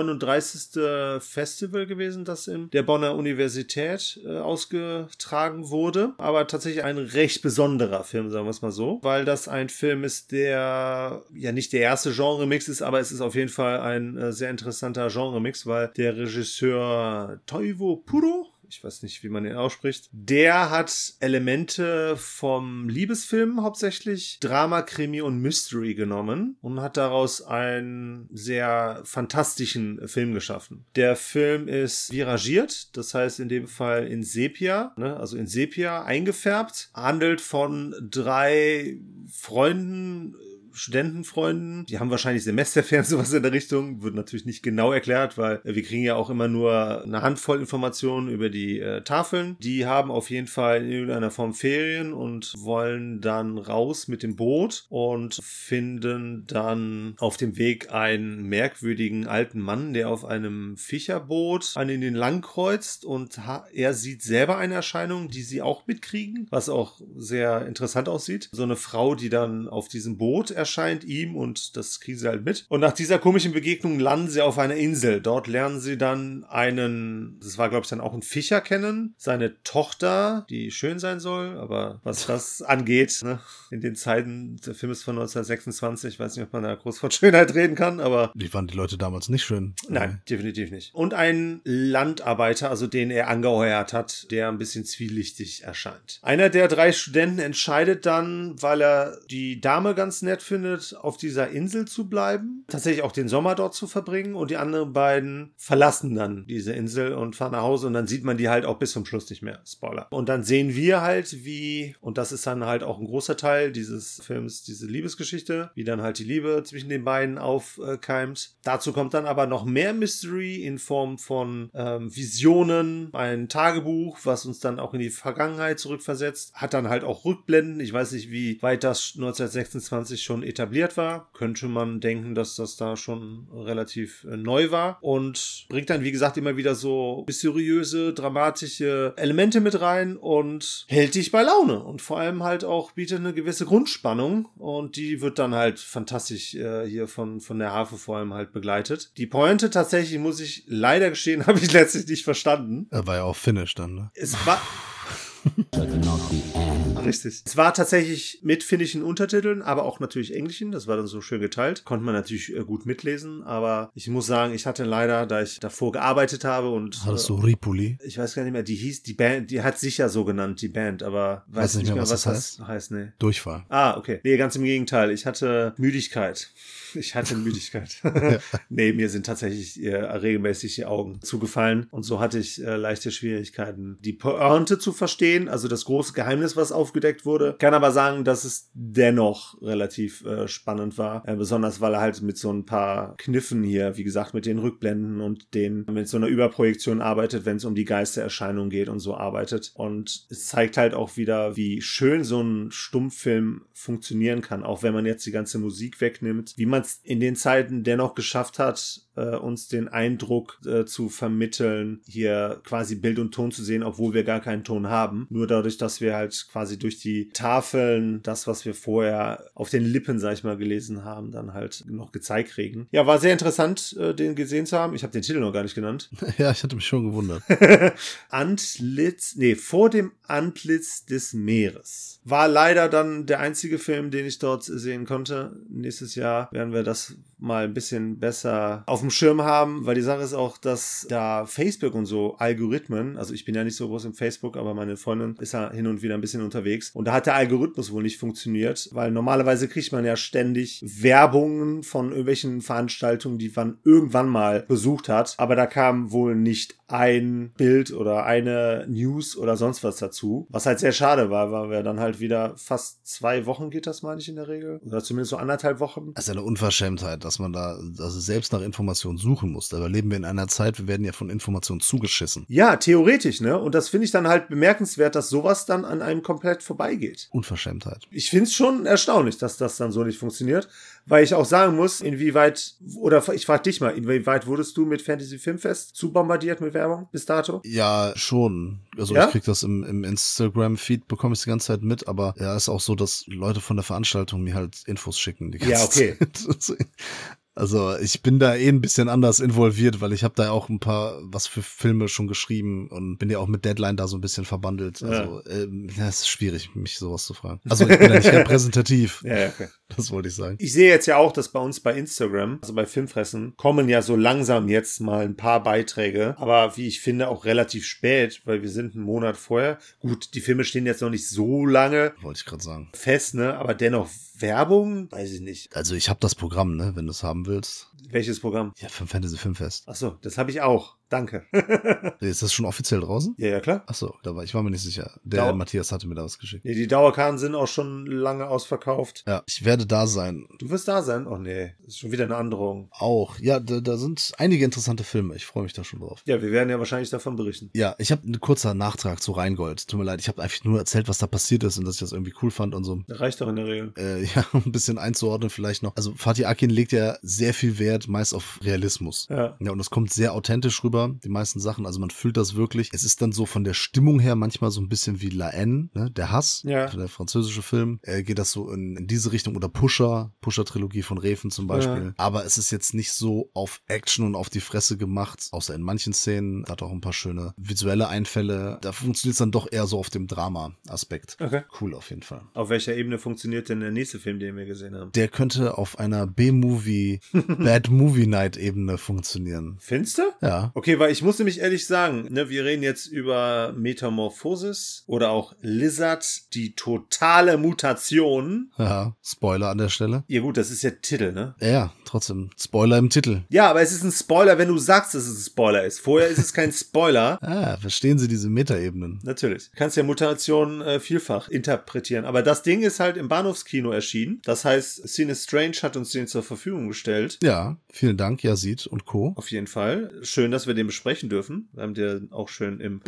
39. Festival gewesen, das in der Bonner Universität ausgetragen wurde. Aber tatsächlich ein recht besonderer Film, sagen wir es mal so. Weil das ein Film ist, der ja nicht der erste Genre-Mix ist, aber es ist auf jeden Fall ein sehr interessanter Genre-Mix, weil der Regisseur Toivo Puro, ich weiß nicht, wie man ihn ausspricht, der hat Elemente vom Liebesfilm, hauptsächlich Drama, Krimi und Mystery genommen und hat daraus einen sehr fantastischen Film geschaffen. Der Film ist viragiert, das heißt in dem Fall in Sepia, also in Sepia eingefärbt, handelt von 3 Freunden, Studentenfreunden. Die haben wahrscheinlich Semesterferien, sowas in der Richtung. Wird natürlich nicht genau erklärt, weil wir kriegen ja auch immer nur eine Handvoll Informationen über die Tafeln. Die haben auf jeden Fall in irgendeiner Form Ferien und wollen dann raus mit dem Boot und finden dann auf dem Weg einen merkwürdigen alten Mann, der auf einem Fischerboot an ihnen lang kreuzt, und er sieht selber eine Erscheinung, die sie auch mitkriegen, was auch sehr interessant aussieht. So eine Frau, die dann auf diesem Boot erscheint, ihm, und das kriegen sie halt mit. Und nach dieser komischen Begegnung landen sie auf einer Insel. Dort lernen sie dann das war glaube ich dann auch ein Fischer kennen, seine Tochter, die schön sein soll, aber was das angeht, ne, in den Zeiten, der Film ist von 1926, ich weiß nicht, ob man da groß von Schönheit reden kann, aber... Die waren die Leute damals nicht schön. Nein, definitiv nicht. Und ein Landarbeiter, also den er angeheuert hat, der ein bisschen zwielichtig erscheint. Einer der 3 Studenten entscheidet dann, weil er die Dame ganz nett findet, auf dieser Insel zu bleiben, tatsächlich auch den Sommer dort zu verbringen, und die anderen beiden verlassen dann diese Insel und fahren nach Hause, und dann sieht man die halt auch bis zum Schluss nicht mehr. Spoiler. Und dann sehen wir halt, wie, und das ist dann halt auch ein großer Teil dieses Films, diese Liebesgeschichte, wie dann halt die Liebe zwischen den beiden aufkeimt. Dazu kommt dann aber noch mehr Mystery in Form von Visionen, ein Tagebuch, was uns dann auch in die Vergangenheit zurückversetzt, hat dann halt auch Rückblenden. Ich weiß nicht, wie weit das 1926 schon etabliert war. Könnte man denken, dass das da schon relativ neu war, und bringt dann, wie gesagt, immer wieder so mysteriöse, dramatische Elemente mit rein und hält dich bei Laune, und vor allem halt auch bietet eine gewisse Grundspannung, und die wird dann halt fantastisch hier von der Harfe vor allem halt begleitet. Die Pointe tatsächlich, muss ich leider gestehen, habe ich letztlich nicht verstanden. Er war ja auch Finnish dann, ne? Es war... Richtig. Es war tatsächlich mit finnischen Untertiteln, aber auch natürlich englischen. Das war dann so schön geteilt. Konnte man natürlich gut mitlesen, aber ich muss sagen, ich hatte leider, da ich davor gearbeitet habe und... Hattest du Ripuli? Ich weiß gar nicht mehr, die Band, die hat sich ja so genannt, die Band, aber weiß nicht mehr, was das heißt. Nee. Durchfall. Ah, okay. Nee, ganz im Gegenteil. Ich hatte Müdigkeit. Nee, mir sind tatsächlich regelmäßig die Augen zugefallen, und so hatte ich leichte Schwierigkeiten, die Pointe zu verstehen, also das große Geheimnis, was aufgedeckt wurde. Kann aber sagen, dass es dennoch relativ spannend war, besonders weil er halt mit so ein paar Kniffen hier, wie gesagt, mit den Rückblenden und mit so einer Überprojektion arbeitet, wenn es um die Geistererscheinung geht und so arbeitet, und es zeigt halt auch wieder, wie schön so ein Stummfilm funktionieren kann, auch wenn man jetzt die ganze Musik wegnimmt, wie man es in den Zeiten dennoch geschafft hat, uns den Eindruck zu vermitteln, hier quasi Bild und Ton zu sehen, obwohl wir gar keinen Ton haben. Nur dadurch, dass wir halt quasi durch die Tafeln das, was wir vorher auf den Lippen, sag ich mal, gelesen haben, dann halt noch gezeigt kriegen. Ja, war sehr interessant, den gesehen zu haben. Ich habe den Titel noch gar nicht genannt. Ja, ich hatte mich schon gewundert. Vor dem Antlitz des Meeres. War leider dann der einzige Film, den ich dort sehen konnte. Nächstes Jahr werden wir das mal ein bisschen besser auf dem Schirm haben, weil die Sache ist auch, dass da Facebook und so Algorithmen, also ich bin ja nicht so groß im Facebook, aber meine Freundin ist ja hin und wieder ein bisschen unterwegs, und da hat der Algorithmus wohl nicht funktioniert, weil normalerweise kriegt man ja ständig Werbungen von irgendwelchen Veranstaltungen, die man irgendwann mal besucht hat, aber da kam wohl nicht ein Bild oder eine News oder sonst was dazu, was halt sehr schade war, weil wir dann halt wieder fast 2 Wochen geht das, meine ich, in der Regel, oder zumindest so 1,5 Wochen. Das ist ja eine Unverschämtheit, dass man da also selbst nach Informationen suchen muss. Da leben wir in einer Zeit, wir werden ja von Informationen zugeschissen. Ja, theoretisch, ne? Und das finde ich dann halt bemerkenswert, dass sowas dann an einem komplett vorbeigeht. Unverschämtheit. Ich finde es schon erstaunlich, dass das dann so nicht funktioniert, weil ich auch sagen muss, inwieweit, oder ich frage dich mal, inwieweit wurdest du mit Fantasy Filmfest zu bombardiert mit Werbung bis dato? Ja, schon. Also ja? Ich krieg das im Instagram-Feed, bekomme ich die ganze Zeit mit, aber ja, ist auch so, dass Leute von der Veranstaltung mir halt Infos schicken. Die ganze Zeit. Also ich bin da ein bisschen anders involviert, weil ich habe da auch ein paar was für Filme schon geschrieben und bin ja auch mit Deadline da so ein bisschen verbandelt. Also es ist schwierig, mich sowas zu fragen. Also ich bin da nicht repräsentativ. Ja, okay. Das wollte ich sagen. Ich sehe jetzt ja auch, dass bei uns bei Instagram, also bei Filmfressen, kommen ja so langsam jetzt mal ein paar Beiträge, aber wie ich finde auch relativ spät, weil wir sind einen Monat vorher. Gut, die Filme stehen jetzt noch nicht so lange. Wollte ich gerade sagen. Fest, ne? Aber dennoch Werbung? Weiß ich nicht. Also ich habe das Programm, ne? Wenn du es haben willst. Welches Programm? Ja, vom Fantasy Filmfest. Achso, das habe ich auch. Danke. Ist das schon offiziell draußen? Ja, klar. Achso, ich war mir nicht sicher. Der Matthias hatte mir da was geschickt. Nee, die Dauerkarten sind auch schon lange ausverkauft. Ja, ich werde da sein. Du wirst da sein? Oh nee, das ist schon wieder eine Androhung. Auch. Ja, da sind einige interessante Filme. Ich freue mich da schon drauf. Ja, wir werden ja wahrscheinlich davon berichten. Ja, ich habe einen kurzen Nachtrag zu Rheingold. Tut mir leid, ich habe einfach nur erzählt, was da passiert ist und dass ich das irgendwie cool fand und so. Das reicht doch in der Regel. Ja, ein bisschen einzuordnen vielleicht noch. Also Fatih Akin legt ja sehr viel Wert meist auf Realismus. Ja. Ja, und das kommt sehr authentisch rüber, die meisten Sachen. Also man fühlt das wirklich. Es ist dann so von der Stimmung her manchmal so ein bisschen wie La Haine, ne? Der Hass, der französische Film. Geht das so in diese Richtung oder Pusher-Trilogie von Reven zum Beispiel. Ja. Aber es ist jetzt nicht so auf Action und auf die Fresse gemacht, außer in manchen Szenen. Da hat auch ein paar schöne visuelle Einfälle. Da funktioniert es dann doch eher so auf dem Drama-Aspekt. Okay. Cool auf jeden Fall. Auf welcher Ebene funktioniert denn der nächste Film, den wir gesehen haben? Der könnte auf einer B-Movie, Bad Movie Night Ebene funktionieren. Findest du? Ja. Okay, weil ich muss nämlich ehrlich sagen, ne, wir reden jetzt über Metamorphosis oder auch Lizard, die totale Mutation. Ja, Spoiler an der Stelle. Ja gut, das ist ja Titel, ne? Ja, trotzdem. Spoiler im Titel. Ja, aber es ist ein Spoiler, wenn du sagst, dass es ein Spoiler ist. Vorher ist es kein Spoiler. Verstehen Sie diese Metaebenen? Natürlich. Du kannst ja Mutation vielfach interpretieren. Aber das Ding ist halt im Bahnhofskino erschienen. Das heißt, Cine Strange hat uns den zur Verfügung gestellt. Ja, vielen Dank, Yazid und Co. Auf jeden Fall. Schön, dass wir den besprechen dürfen. Wir haben den auch schön im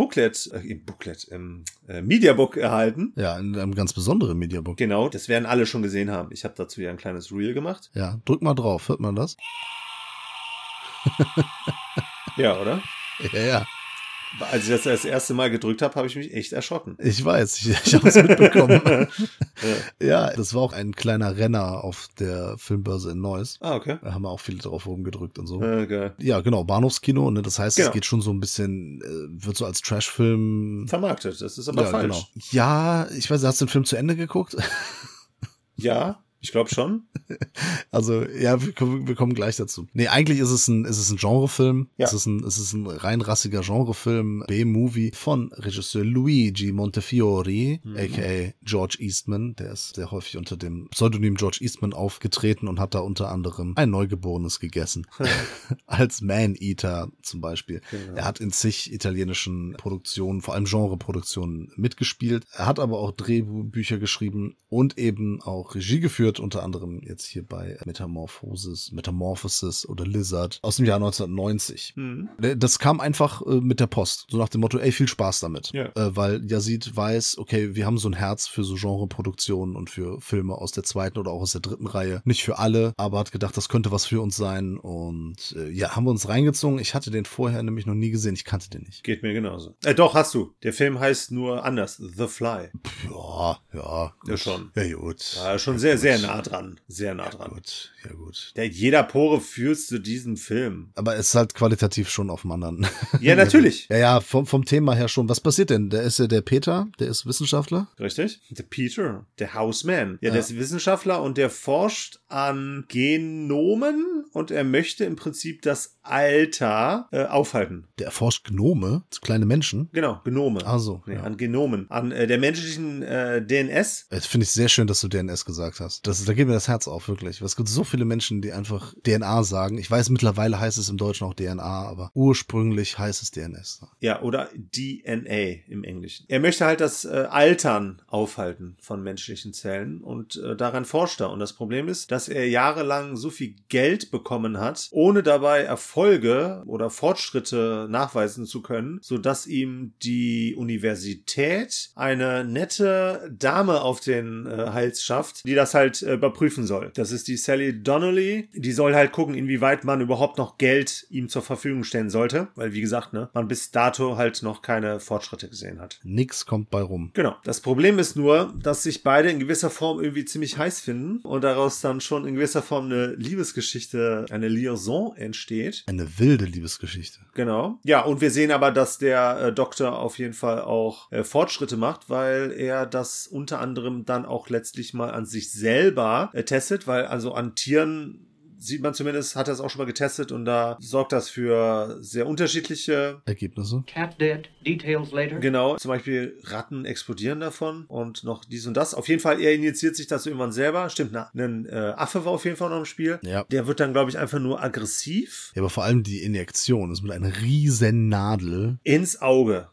Mediabook erhalten. Ja, in einem ganz besonderen Mediabook. Genau, das werden alle schon gesehen haben. Ich habe dazu ja ein kleines Reel gemacht. Ja, drück mal drauf, hört man das? Ja, oder? Ja. Als ich das erste Mal gedrückt habe, habe ich mich echt erschrocken. Ich weiß, ich habe es mitbekommen. Ja, das war auch ein kleiner Renner auf der Filmbörse in Neuss. Ah, okay. Da haben wir auch viele drauf rumgedrückt und so. Geil. Ja, genau, Bahnhofskino. Ne? Das heißt, es geht schon so ein bisschen, wird so als Trashfilm vermarktet. Das ist aber falsch. Genau. Ja, ich weiß, hast du den Film zu Ende geguckt? Ja. Ich glaube schon. Also, ja, wir kommen gleich dazu. Nee, eigentlich ist es ein Genrefilm. Ja. Es ist ein rein rassiger Genrefilm, B-Movie von Regisseur Luigi Montefiore, aka George Eastman. Der ist sehr häufig unter dem Pseudonym George Eastman aufgetreten und hat da unter anderem ein Neugeborenes gegessen. Als Man-Eater zum Beispiel. Genau. Er hat in zig italienischen Produktionen, vor allem Genreproduktionen, mitgespielt. Er hat aber auch Drehbücher geschrieben und eben auch Regie geführt, unter anderem jetzt hier bei Metamorphosis oder Lizard aus dem Jahr 1990. Das kam einfach mit der Post, so nach dem Motto, ey, viel Spaß damit. Ja. Weil Yazid weiß, okay, wir haben so ein Herz für so Genreproduktionen und für Filme aus der zweiten oder auch aus der dritten Reihe. Nicht für alle, aber hat gedacht, das könnte was für uns sein und haben wir uns reingezogen. Ich hatte den vorher nämlich noch nie gesehen, ich kannte den nicht. Geht mir genauso. Doch, hast du. Der Film heißt nur anders, The Fly. Ja. Ja, schon. Ja, gut. Ja, schon sehr, sehr nah dran. Sehr nah dran. Ja, gut. Jeder Pore führt zu diesem Film. Aber es ist halt qualitativ schon auf dem anderen. Ja, natürlich. Ja, vom Thema her schon. Was passiert denn? Der ist ja der Peter, der ist Wissenschaftler. Richtig. Der Peter, der Houseman. Ja, der ist Wissenschaftler und der forscht an Genomen und er möchte im Prinzip das Alter aufhalten. Der erforscht Gnome, so kleine Menschen? Genau, Genome. Also. Ja. An Genomen. An der menschlichen DNS. Das finde ich sehr schön, dass du DNS gesagt hast. Da geht mir das Herz auf, wirklich. Es gibt so viele Menschen, die einfach DNA sagen. Ich weiß, mittlerweile heißt es im Deutschen auch DNA, aber ursprünglich heißt es DNS. Ja, oder DNA im Englischen. Er möchte halt das Altern aufhalten von menschlichen Zellen und daran forscht er. Und das Problem ist, dass er jahrelang so viel Geld bekommen hat, ohne dabei Erfolge oder Fortschritte nachweisen zu können, sodass ihm die Universität eine nette Dame auf den Hals schafft, die das halt überprüfen soll. Das ist die Sally Donnelly. Die soll halt gucken, inwieweit man überhaupt noch Geld ihm zur Verfügung stellen sollte. Weil, wie gesagt, man bis dato halt noch keine Fortschritte gesehen hat. Nix kommt bei rum. Genau. Das Problem ist nur, dass sich beide in gewisser Form irgendwie ziemlich heiß finden und daraus dann schon in gewisser Form eine Liebesgeschichte, eine Liaison entsteht. Eine wilde Liebesgeschichte. Genau. Ja, und wir sehen aber, dass der Doktor auf jeden Fall auch Fortschritte macht, weil er das unter anderem dann auch letztlich mal an sich selber testet, weil also an Tieren sieht man zumindest, hat er es auch schon mal getestet und da sorgt das für sehr unterschiedliche Ergebnisse. Cat dead, details later. Genau, zum Beispiel Ratten explodieren davon und noch dies und das. Auf jeden Fall, er injiziert sich das irgendwann selber. Stimmt, ein Affe war auf jeden Fall noch im Spiel. Ja. Der wird dann, glaube ich, einfach nur aggressiv. Ja, aber vor allem die Injektion ist mit einer riesen Nadel Ins Auge.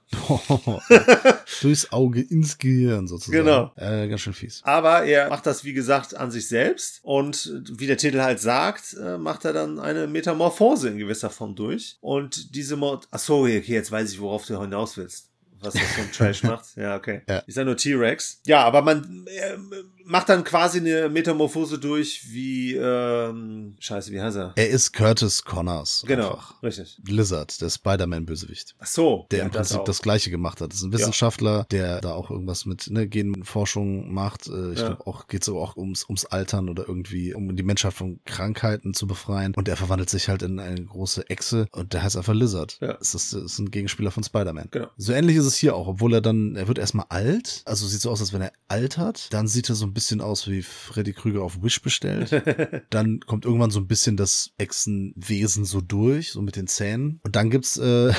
durchs Auge ins Gehirn sozusagen. Genau. Ganz schön fies. Aber er macht das, wie gesagt, an sich selbst und wie der Titel halt sagt, macht er dann eine Metamorphose in gewisser Form durch. Und diese Achso, okay, jetzt weiß ich, worauf du hinaus willst. Was das für ein Trash macht. Ja, okay. Ja. Ist ja nur T-Rex. Ja, aber man macht dann quasi eine Metamorphose durch wie, scheiße, wie heißt er? Er ist Curtis Connors. Genau, einfach. richtig. Lizard, der Spider-Man-Bösewicht. Ach so. Der ja, im Prinzip auch. das Gleiche gemacht hat. Das ist ein Wissenschaftler, der da auch irgendwas mit Genforschung macht. Ich glaube auch, geht so auch ums Altern oder irgendwie, um die Menschheit von Krankheiten zu befreien. Und er verwandelt sich halt in eine große Echse und der heißt einfach Lizard. Ja. Das ist ein Gegenspieler von Spider-Man. Genau. So ähnlich ist es hier auch, obwohl er wird erstmal alt. Also sieht so aus, als wenn er altert. Dann sieht er so ein bisschen aus wie Freddy Krüger auf Wish bestellt. Dann kommt irgendwann so ein bisschen das Echsenwesen so durch, so mit den Zähnen. Und dann gibt's die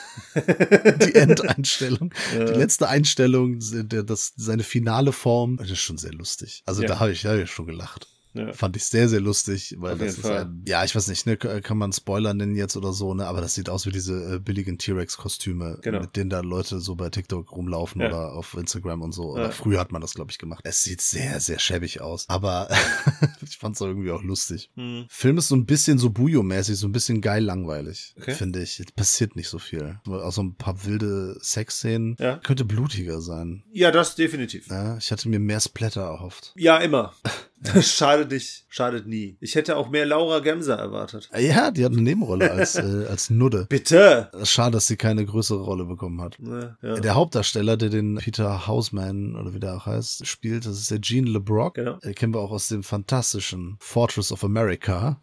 Endeinstellung. Die letzte Einstellung, seine finale Form. Das ist schon sehr lustig. Also da habe ich schon gelacht. Ja. Fand ich sehr, sehr lustig, weil Auf das jeden ist Fall. ja, ich weiß nicht, ne, kann man Spoiler nennen jetzt oder so, ne, aber das sieht aus wie diese billigen T-Rex-Kostüme, Genau. mit denen da Leute so bei TikTok rumlaufen oder auf Instagram und so. Oder früher hat man das, glaube ich, gemacht. Es sieht sehr, sehr schäbig aus, aber ich fand's auch irgendwie auch lustig. Film ist so ein bisschen so Bujo-mäßig, so ein bisschen geil langweilig, finde ich. Es passiert nicht so viel. Auch so ein paar wilde Sexszenen. Ja. Könnte blutiger sein. Ja, das definitiv. Ja, ich hatte mir mehr Splatter erhofft. Ja, immer. Schadet nicht, schadet nie. Ich hätte auch mehr Laura Gemser erwartet. Ja, die hat eine Nebenrolle als Nudde. Bitte! Schade, dass sie keine größere Rolle bekommen hat. Ja. Der Hauptdarsteller, der den Peter Houseman, oder wie der auch heißt, spielt, das ist der Gene LeBrock. Genau. Kennen wir auch aus dem fantastischen Fortress of America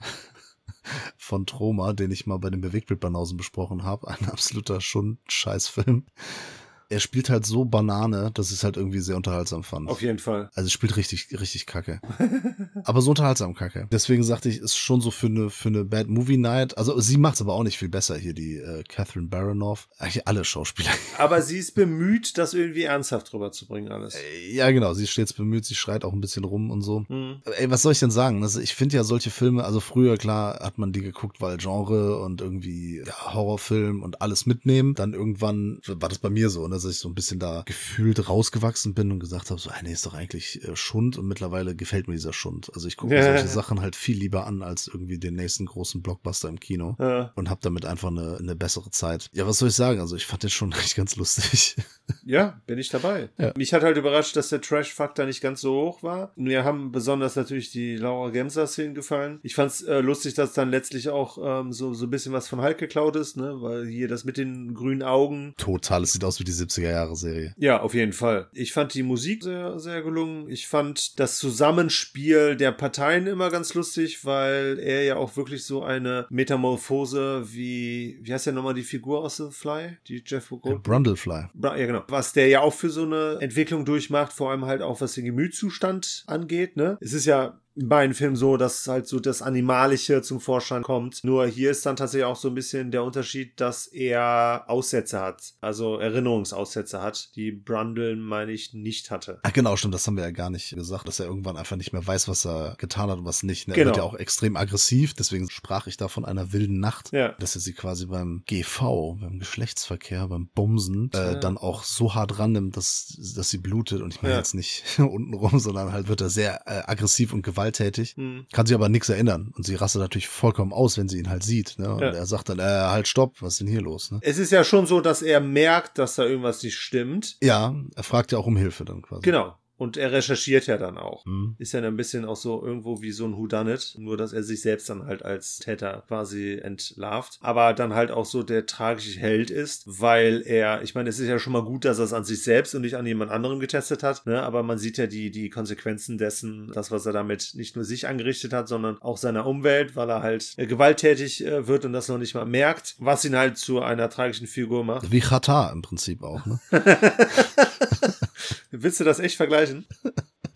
von Troma, den ich mal bei den Bewegtbildbanausen besprochen habe. Ein absoluter Scheißfilm. Er spielt halt so Banane, dass ich es halt irgendwie sehr unterhaltsam fand. Auf jeden Fall. Also spielt richtig, richtig kacke. Aber so unterhaltsam kacke. Deswegen sagte ich, ist schon so für eine Bad Movie Night. Also sie macht's aber auch nicht viel besser hier, die Catherine Baronoff. Eigentlich alle Schauspieler. Aber sie ist bemüht, das irgendwie ernsthaft rüberzubringen alles. Ja, genau. Sie ist stets bemüht. Sie schreit auch ein bisschen rum und so. Ey, was soll ich denn sagen? Also ich finde ja solche Filme, also früher, klar, hat man die geguckt, weil Genre und irgendwie Horrorfilm und alles mitnehmen. Dann irgendwann war das bei mir so, ne? Dass ich so ein bisschen da gefühlt rausgewachsen bin und gesagt habe, so, nee, ist doch eigentlich Schund und mittlerweile gefällt mir dieser Schund. Also ich gucke mir solche Sachen halt viel lieber an als irgendwie den nächsten großen Blockbuster im Kino und habe damit einfach eine bessere Zeit. Ja, was soll ich sagen? Also ich fand den schon echt ganz lustig. Ja, bin ich dabei. Ja. Mich hat halt überrascht, dass der Trash-Faktor nicht ganz so hoch war. Mir haben besonders natürlich die Laura Gemser-Szenen gefallen. Ich fand's lustig, dass dann letztlich auch so ein bisschen was von Hulk geklaut ist, ne? Weil hier das mit den grünen Augen. Total, es sieht aus wie die 70er-Jahre-Serie. Ja, auf jeden Fall. Ich fand die Musik sehr, sehr gelungen. Ich fand das Zusammenspiel der Parteien immer ganz lustig, weil er ja auch wirklich so eine Metamorphose wie heißt ja nochmal die Figur aus The Fly? Die Jeff Goldblum? Brundlefly. Ja, genau. Was der ja auch für so eine Entwicklung durchmacht, vor allem halt auch was den Gemütszustand angeht, ne? Es ist ja in beiden Filmen so, dass halt so das Animalische zum Vorschein kommt. Nur hier ist dann tatsächlich auch so ein bisschen der Unterschied, dass er Aussätze hat. Also Erinnerungsaussätze hat, die Brundle, meine ich, nicht hatte. Ach genau, stimmt, das haben wir ja gar nicht gesagt, dass er irgendwann einfach nicht mehr weiß, was er getan hat und was nicht. Ne? Er wird ja auch extrem aggressiv, deswegen sprach ich da von einer wilden Nacht, dass er sie quasi beim GV, beim Geschlechtsverkehr, beim Bumsen, dann auch so hart rannimmt, dass sie blutet. Und ich meine jetzt nicht untenrum, sondern halt wird er sehr aggressiv und gewalttätig. Kann sich aber an nichts erinnern. Und sie rastet natürlich vollkommen aus, wenn sie ihn halt sieht. Ne? Und er sagt dann, halt stopp, was ist denn hier los? Ne? Es ist ja schon so, dass er merkt, dass da irgendwas nicht stimmt. Ja, er fragt ja auch um Hilfe dann quasi. Genau. Und er recherchiert ja dann auch. Ist ja ein bisschen auch so irgendwo wie so ein Whodunit. Nur, dass er sich selbst dann halt als Täter quasi entlarvt. Aber dann halt auch so der tragische Held ist, weil ich meine, es ist ja schon mal gut, dass er es an sich selbst und nicht an jemand anderem getestet hat. Ne? Aber man sieht ja die Konsequenzen dessen, das, was er damit nicht nur sich angerichtet hat, sondern auch seiner Umwelt, weil er halt gewalttätig wird und das noch nicht mal merkt, was ihn halt zu einer tragischen Figur macht. Wie Chata im Prinzip auch, ne? Willst du das echt vergleichen?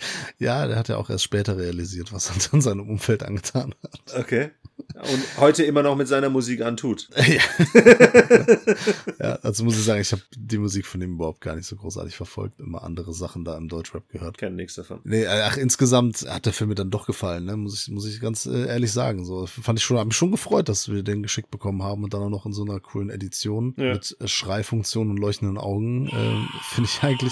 Ja, der hat ja auch erst später realisiert, was er dann seinem Umfeld angetan hat. Okay. Und heute immer noch mit seiner Musik antut. Ja, also muss ich sagen, ich habe die Musik von ihm überhaupt gar nicht so großartig verfolgt. Immer andere Sachen da im Deutschrap gehört. Kenn nichts davon. Nee, insgesamt hat der Film mir dann doch gefallen, ne? Muss ich ganz ehrlich sagen. So fand ich schon, hab mich schon gefreut, dass wir den geschickt bekommen haben und dann auch noch in so einer coolen Edition mit Schreifunktion und leuchtenden Augen. Finde ich eigentlich.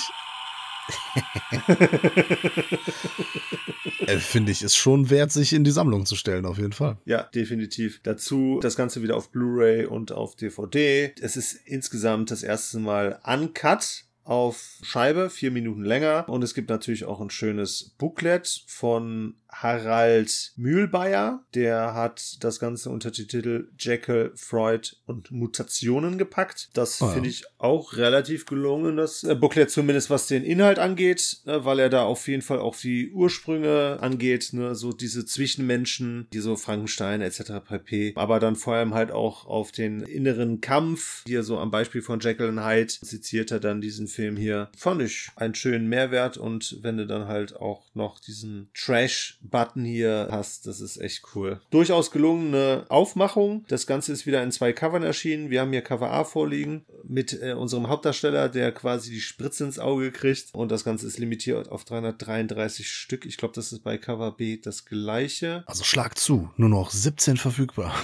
Finde ich, ist schon wert, sich in die Sammlung zu stellen, auf jeden Fall. Ja, definitiv. Dazu das Ganze wieder auf Blu-ray und auf DVD. Es ist insgesamt das erste Mal uncut auf Scheibe, 4 Minuten länger. Und es gibt natürlich auch ein schönes Booklet von Harald Mühlbayer. Der hat das Ganze unter dem Titel Jekyll, Freud und Mutationen gepackt. Das finde ich auch relativ gelungen, das Booklet, zumindest was den Inhalt angeht, weil er da auf jeden Fall auch die Ursprünge angeht, ne? So diese Zwischenmenschen, die so Frankenstein etc. pp. Aber dann vor allem halt auch auf den inneren Kampf, hier so am Beispiel von Jekyll und Hyde, seziert er dann diesen Film hier. Fand ich einen schönen Mehrwert, und wenn du dann halt auch noch diesen Trash-Button hier hast, das ist echt cool. Durchaus gelungene Aufmachung. Das Ganze ist wieder in 2 Covern erschienen. Wir haben hier Cover A vorliegen mit unserem Hauptdarsteller, der quasi die Spritze ins Auge kriegt, und das Ganze ist limitiert auf 333 Stück. Ich glaube, das ist bei Cover B das gleiche. Also schlag zu, nur noch 17 verfügbar.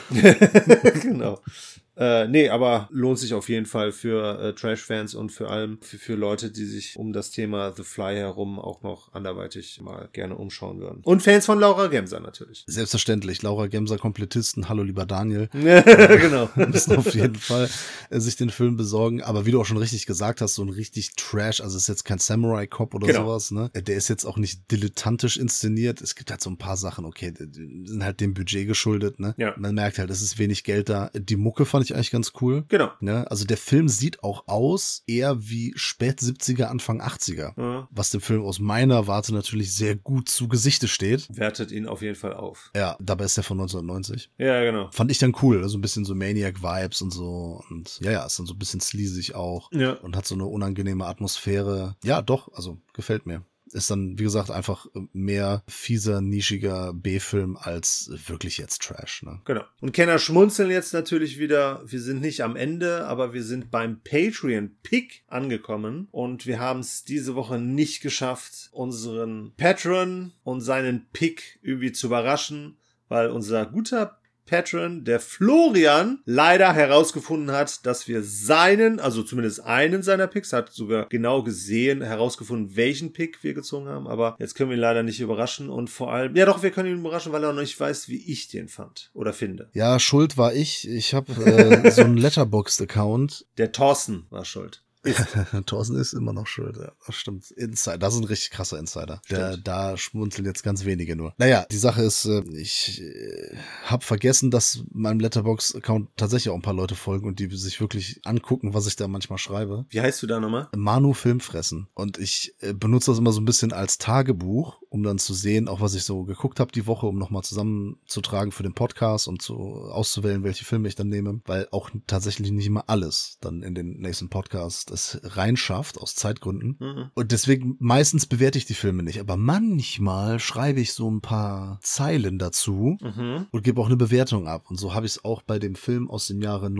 Genau. Nee, aber lohnt sich auf jeden Fall für Trash-Fans und vor allem für Leute, die sich um das Thema The Fly herum auch noch anderweitig mal gerne umschauen würden. Und Fans von Laura Gemser natürlich. Selbstverständlich. Laura Gemser, Komplettisten. Hallo, lieber Daniel. Genau. Müssen auf jeden Fall sich den Film besorgen. Aber wie du auch schon richtig gesagt hast, so ein richtig Trash, also ist jetzt kein Samurai Cop oder sowas, ne? Der ist jetzt auch nicht dilettantisch inszeniert. Es gibt halt so ein paar Sachen, okay, die sind halt dem Budget geschuldet, ne? Ja. Man merkt halt, es ist wenig Geld da. Die Mucke fand ich eigentlich ganz cool. Genau. Ne? Also der Film sieht auch aus eher wie spät 70er, Anfang 80er. Was dem Film aus meiner Warte natürlich sehr gut zu Gesichte steht. Wertet ihn auf jeden Fall auf. Ja, dabei ist der von 1990. Ja, genau. Fand ich dann cool, also ein bisschen so Maniac-Vibes und so. Und ja, ist dann so ein bisschen sleazig auch. Ja. Und hat so eine unangenehme Atmosphäre. Ja, doch, also gefällt mir. Ist dann, wie gesagt, einfach mehr fieser, nischiger B-Film als wirklich jetzt Trash, ne? Genau. Und Kenner schmunzeln jetzt natürlich wieder. Wir sind nicht am Ende, aber wir sind beim Patreon-Pick angekommen. Und wir haben es diese Woche nicht geschafft, unseren Patron und seinen Pick irgendwie zu überraschen, weil unser guter Patron, der Florian, leider herausgefunden hat, dass wir seinen, also zumindest einen seiner Picks, hat sogar genau gesehen, herausgefunden, welchen Pick wir gezogen haben, aber jetzt können wir ihn leider nicht überraschen, und vor allem, ja doch, wir können ihn überraschen, weil er noch nicht weiß, wie ich den fand oder finde. Ja, schuld war ich. Ich habe so einen Letterboxd-Account. Der Thorsten war schuld. Thorsten ist immer noch schuld, ja, das stimmt. Insider, das ist ein richtig krasser Insider. Da schmunzeln jetzt ganz wenige nur. Naja, die Sache ist, ich habe vergessen, dass meinem Letterboxd-Account tatsächlich auch ein paar Leute folgen und die sich wirklich angucken, was ich da manchmal schreibe. Wie heißt du da nochmal? Manu Filmfressen. Und ich benutze das immer so ein bisschen als Tagebuch, um dann zu sehen, auch was ich so geguckt habe die Woche, um nochmal zusammenzutragen für den Podcast und auszuwählen, welche Filme ich dann nehme, weil auch tatsächlich nicht immer alles dann in den nächsten Podcast es reinschafft, aus Zeitgründen. Und deswegen meistens bewerte ich die Filme nicht, aber manchmal schreibe ich so ein paar Zeilen dazu und gebe auch eine Bewertung ab. Und so habe ich es auch bei dem Film aus dem Jahre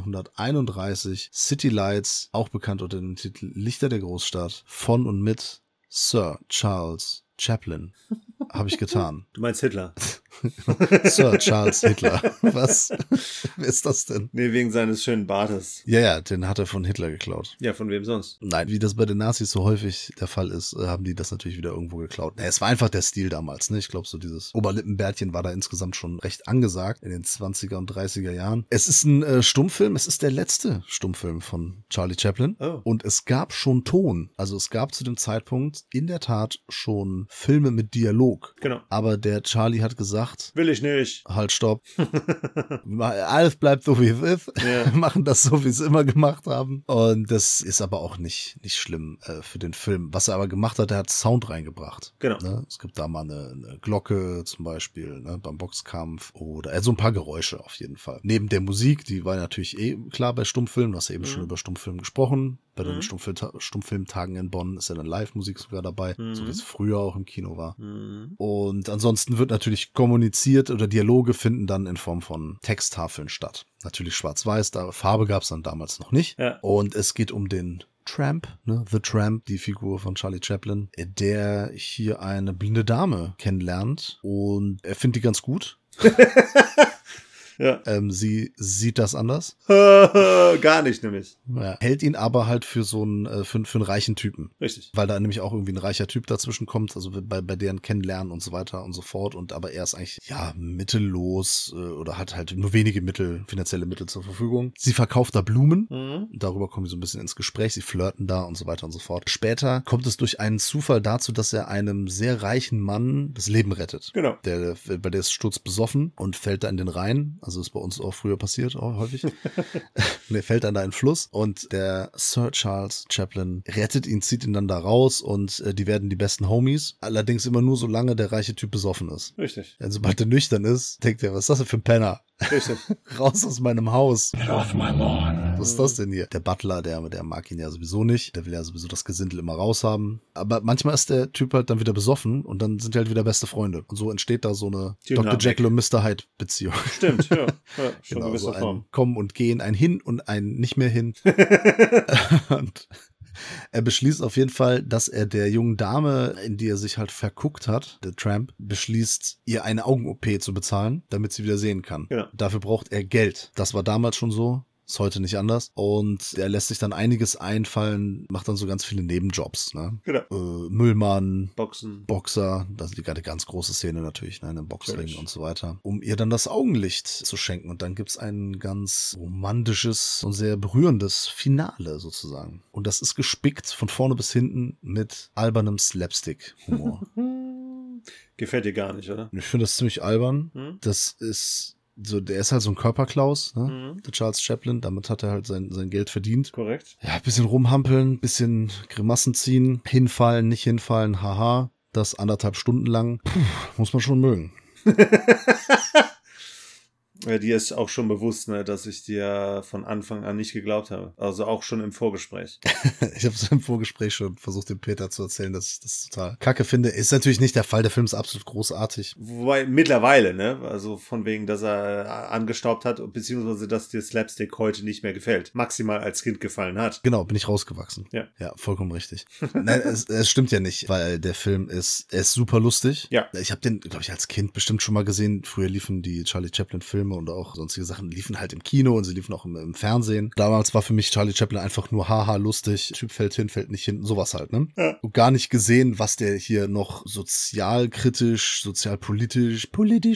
1931, City Lights, auch bekannt unter dem Titel Lichter der Großstadt, von und mit Sir Charles Chaplin, habe ich getan. Du meinst Hitler? Sir Charles Hitler. Was? Wer ist das denn? Nee, wegen seines schönen Bartes. Ja, den hat er von Hitler geklaut. Ja, von wem sonst? Nein, wie das bei den Nazis so häufig der Fall ist, haben die das natürlich wieder irgendwo geklaut. Es war einfach der Stil damals, ne? Ich glaube, so dieses Oberlippenbärtchen war da insgesamt schon recht angesagt in den 20er und 30er Jahren. Es ist ein Stummfilm, es ist der letzte Stummfilm von Charlie Chaplin. Oh. Und es gab schon Ton. Also es gab zu dem Zeitpunkt in der Tat schon Filme mit Dialog. Genau. Aber der Charlie hat gesagt, will ich nicht. Halt, stopp. Alles bleibt so, wie es ist. Ja. Machen das so, wie sie es immer gemacht haben. Und das ist aber auch nicht schlimm für den Film. Was er aber gemacht hat, er hat Sound reingebracht. Genau. Ne? Es gibt da mal eine Glocke zum Beispiel, ne? Beim Boxkampf oder so ein paar Geräusche auf jeden Fall. Neben der Musik, die war natürlich klar bei Stummfilmen. Du hast ja eben schon über Stummfilm gesprochen. Bei den Stummfilmtagen in Bonn ist ja dann Live-Musik sogar dabei, so wie es früher auch im Kino war. Und ansonsten wird natürlich kommuniziert oder Dialoge finden dann in Form von Texttafeln statt. Natürlich schwarz-weiß, da Farbe gab es dann damals noch nicht. Ja. Und es geht um den Tramp, ne? The Tramp, die Figur von Charlie Chaplin, der hier eine blinde Dame kennenlernt und er findet die ganz gut. Ja. Sie sieht das anders. Gar nicht, nämlich. Ja. Hält ihn aber halt für so einen, für einen reichen Typen. Richtig. Weil da nämlich auch irgendwie ein reicher Typ dazwischen kommt, also bei deren Kennenlernen und so weiter und so fort. Und aber er ist eigentlich, ja, mittellos oder hat halt nur wenige finanzielle Mittel zur Verfügung. Sie verkauft da Blumen. Darüber kommen sie so ein bisschen ins Gespräch. Sie flirten da und so weiter und so fort. Später kommt es durch einen Zufall dazu, dass er einem sehr reichen Mann das Leben rettet. Genau. Bei der ist sturzbesoffen und fällt da in den Rhein. Also ist bei uns auch früher passiert, auch häufig. Und er fällt dann da in den Fluss und der Sir Charles Chaplin rettet ihn, zieht ihn dann da raus und die werden die besten Homies. Allerdings immer nur, solange der reiche Typ besoffen ist. Richtig. Denn sobald er nüchtern ist, denkt er, was ist das denn für ein Penner? Richtig. Raus aus meinem Haus. Get off my lawn. Was ist das denn hier? Der Butler, der mag ihn ja sowieso nicht. Der will ja sowieso das Gesindel immer raushaben. Aber manchmal ist der Typ halt dann wieder besoffen und dann sind die halt wieder beste Freunde. Und so entsteht da so eine Dynamik. Dr. Jekyll und Mr. Hyde Beziehung. Stimmt, ja. Schon Genau, eine so gewisse Form. ein Kommen und Gehen, ein Hin und ein nicht mehr hin. Und er beschließt auf jeden Fall, dass er der jungen Dame, in die er sich halt verguckt hat, der Tramp, beschließt, ihr eine Augen-OP zu bezahlen, damit sie wieder sehen kann. Genau. Dafür braucht er Geld. Das war damals schon so. Ist heute nicht anders. Und er lässt sich dann einiges einfallen, macht dann so ganz viele Nebenjobs. Ne? Genau. Müllmann, Boxen. Boxer, das ist gerade ganz große Szene natürlich, ne, im Boxring Natürlich. und so weiter, um ihr dann das Augenlicht zu schenken. Und dann gibt's ein ganz romantisches und sehr berührendes Finale sozusagen. Und das ist gespickt von vorne bis hinten mit albernem Slapstick-Humor. Gefällt dir gar nicht, oder? Ich finde das ziemlich albern. Das ist so, der ist halt so ein Körperklaus, ne? Der Charles Chaplin, damit hat er halt sein Geld verdient. Korrekt. Ja, bisschen rumhampeln, bisschen Grimassen ziehen, hinfallen, nicht hinfallen, haha. Das 1,5 Stunden lang, muss man schon mögen. Ja, dir ist auch schon bewusst, ne, dass ich dir von Anfang an nicht geglaubt habe. Also auch schon im Vorgespräch. Ich habe es im Vorgespräch schon versucht, dem Peter zu erzählen, dass ich das total kacke finde. Ist natürlich nicht der Fall, der Film ist absolut großartig. Wobei mittlerweile, ne, also von wegen, dass er angestaubt hat, beziehungsweise dass dir Slapstick heute nicht mehr gefällt. Maximal als Kind gefallen hat. Genau, bin ich rausgewachsen. Ja. Ja, vollkommen richtig. Nein, es stimmt ja nicht, weil der Film er ist super lustig. Ja. Ich habe den, glaube ich, als Kind bestimmt schon mal gesehen. Früher liefen die Charlie Chaplin-Filme und auch sonstige Sachen liefen halt im Kino und sie liefen auch im Fernsehen. Damals war für mich Charlie Chaplin einfach nur haha lustig. Typ fällt hin, fällt nicht hin, sowas halt, ne? Ja. Und gar nicht gesehen, was der hier noch sozialkritisch, sozialpolitisch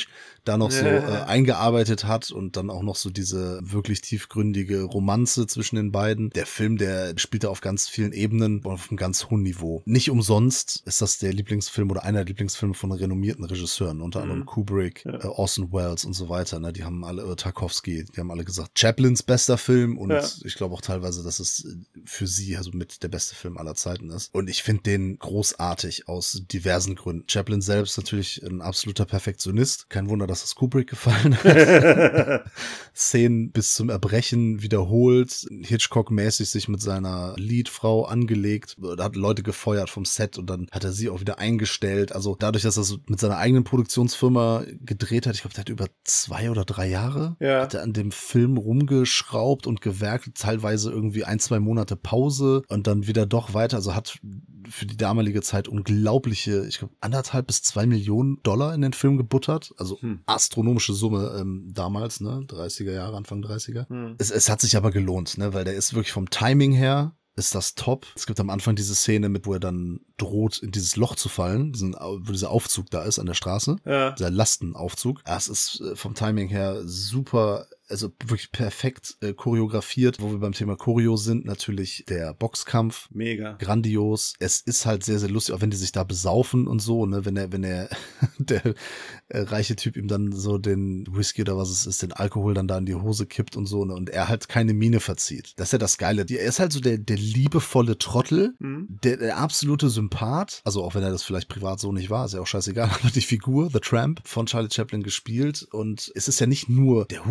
da noch so eingearbeitet hat und dann auch noch so diese wirklich tiefgründige Romanze zwischen den beiden. Der Film, der spielt da auf ganz vielen Ebenen und auf einem ganz hohen Niveau. Nicht umsonst ist das der Lieblingsfilm oder einer der Lieblingsfilme von renommierten Regisseuren, unter anderem Kubrick, Orson Welles und so weiter. Ne? Die haben alle, Tarkovsky, die haben alle gesagt, Chaplins bester Film und ich glaube auch teilweise, dass es für sie also mit der beste Film aller Zeiten ist. Und ich finde den großartig aus diversen Gründen. Chaplin selbst natürlich ein absoluter Perfektionist. Kein Wunder, dass es Kubrick gefallen hat. Szenen bis zum Erbrechen wiederholt, Hitchcock-mäßig sich mit seiner Leadfrau angelegt, da hat Leute gefeuert vom Set und dann hat er sie auch wieder eingestellt. Also dadurch, dass er so mit seiner eigenen Produktionsfirma gedreht hat, ich glaube, der hat über 2 oder 3 Jahre, hat er an dem Film rumgeschraubt und gewerkt, teilweise irgendwie 1-2 Monate Pause und dann wieder doch weiter, also hat für die damalige Zeit unglaubliche, ich glaube, 1,5 bis 2 Millionen $, in den Film gebuttert, also astronomische Summe damals, ne, 30er Jahre, Anfang 30er. Es hat sich aber gelohnt, ne, weil der ist wirklich vom Timing her ist das top. Es gibt am Anfang diese Szene, wo er dann droht, in dieses Loch zu fallen, wo dieser Aufzug da ist an der Straße, dieser Lastenaufzug. Es ist vom Timing her super, also wirklich perfekt choreografiert. Wo wir beim Thema Choreo sind, natürlich der Boxkampf. Mega. Grandios. Es ist halt sehr, sehr lustig, auch wenn die sich da besaufen und so, ne, wenn er der reiche Typ ihm dann so den Whisky oder was es ist, den Alkohol dann da in die Hose kippt und so, ne, und er halt keine Miene verzieht. Das ist ja das Geile. Er ist halt so der liebevolle Trottel, der absolute Sympath, also auch wenn er das vielleicht privat so nicht war, ist ja auch scheißegal, aber die Figur, The Tramp, von Charlie Chaplin gespielt und es ist ja nicht nur der Hut und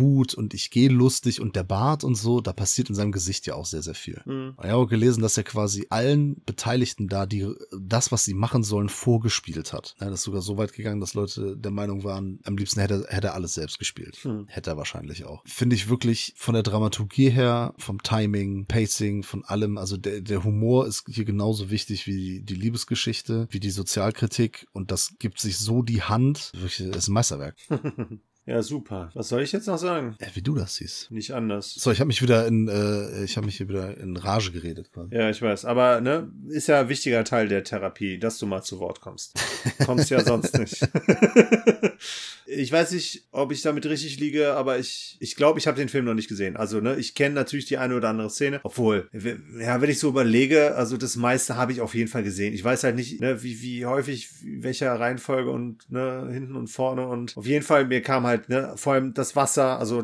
und ich gehe lustig und der Bart und so, da passiert in seinem Gesicht ja auch sehr, sehr viel. Ich habe auch gelesen, dass er quasi allen Beteiligten da das, was sie machen sollen, vorgespielt hat. Ja, das ist sogar so weit gegangen, dass Leute der Meinung waren, am liebsten hätte er alles selbst gespielt. Hätte er wahrscheinlich auch. Finde ich wirklich von der Dramaturgie her, vom Timing, Pacing, von allem, also der Humor ist hier genauso wichtig wie die Liebesgeschichte, wie die Sozialkritik und das gibt sich so die Hand. Wirklich, ist ein Meisterwerk. Ja, super. Was soll ich jetzt noch sagen? Wie du das siehst. Nicht anders. So, ich habe mich hier wieder in Rage geredet quasi. Ja, ich weiß. Aber, ne, ist ja ein wichtiger Teil der Therapie, dass du mal zu Wort kommst. Kommst ja sonst nicht. Ich weiß nicht, ob ich damit richtig liege, aber ich glaube, ich habe den Film noch nicht gesehen. Also, ne, ich kenne natürlich die eine oder andere Szene. Obwohl, ja, wenn ich so überlege, also das meiste habe ich auf jeden Fall gesehen. Ich weiß halt nicht, ne, wie häufig, welcher Reihenfolge und, ne, hinten und vorne und auf jeden Fall, mir kam halt, ne, vor allem das Wasser, also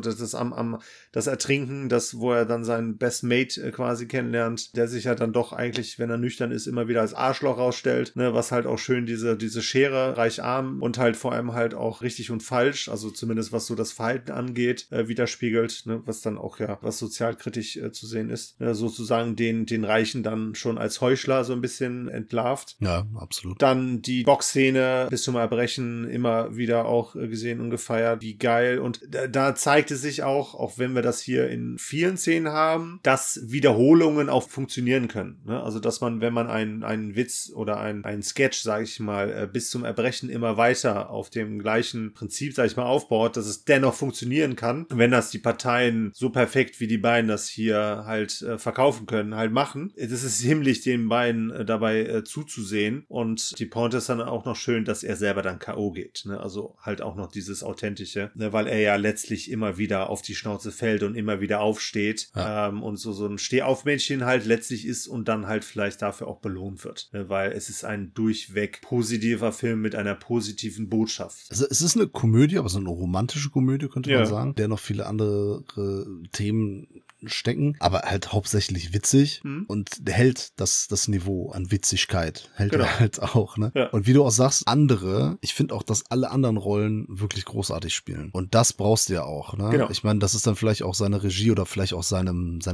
das Ertrinken, wo er dann seinen Best Mate quasi kennenlernt, der sich halt dann doch eigentlich, wenn er nüchtern ist, immer wieder als Arschloch rausstellt, ne, was halt auch schön diese Schere, reich-arm und halt vor allem halt auch richtig und falsch, also zumindest was so das Verhalten angeht, widerspiegelt, ne, was dann auch ja, was sozialkritisch zu sehen ist, sozusagen den Reichen dann schon als Heuchler so ein bisschen entlarvt. Ja, absolut. Dann die Boxszene bis zum Erbrechen immer wieder auch gesehen und gefeiert, wie geil und da zeigte sich auch wenn wir das hier in vielen Szenen haben, dass Wiederholungen auch funktionieren können, ne? Also dass man, wenn man einen Witz oder einen Sketch, sage ich mal, bis zum Erbrechen immer weiter auf dem gleichen Prinzip, sag ich mal, aufbaut, dass es dennoch funktionieren kann, wenn das die Parteien so perfekt wie die beiden das hier halt verkaufen können, halt machen. Das ist himmlisch, den beiden dabei zuzusehen und die Pointe ist dann auch noch schön, dass er selber dann K.O. geht, ne? Also halt auch noch dieses Authentische, ne? Weil er ja letztlich immer wieder auf die Schnauze fällt und immer wieder aufsteht, ja. Und so ein Stehaufmännchen halt letztlich ist und dann halt vielleicht dafür auch belohnt wird, ne? Weil es ist ein durchweg positiver Film mit einer positiven Botschaft. Also es ist eine Komödie, aber so eine romantische Komödie, könnte man sagen, der noch viele andere Themen stecken, aber halt hauptsächlich witzig und hält das Niveau an Witzigkeit, hält er halt auch, ne? Ja. Und wie du auch sagst, ich finde auch, dass alle anderen Rollen wirklich großartig spielen. Und das brauchst du ja auch, ne? Genau. Ich meine, das ist dann vielleicht auch seine Regie oder vielleicht auch seiner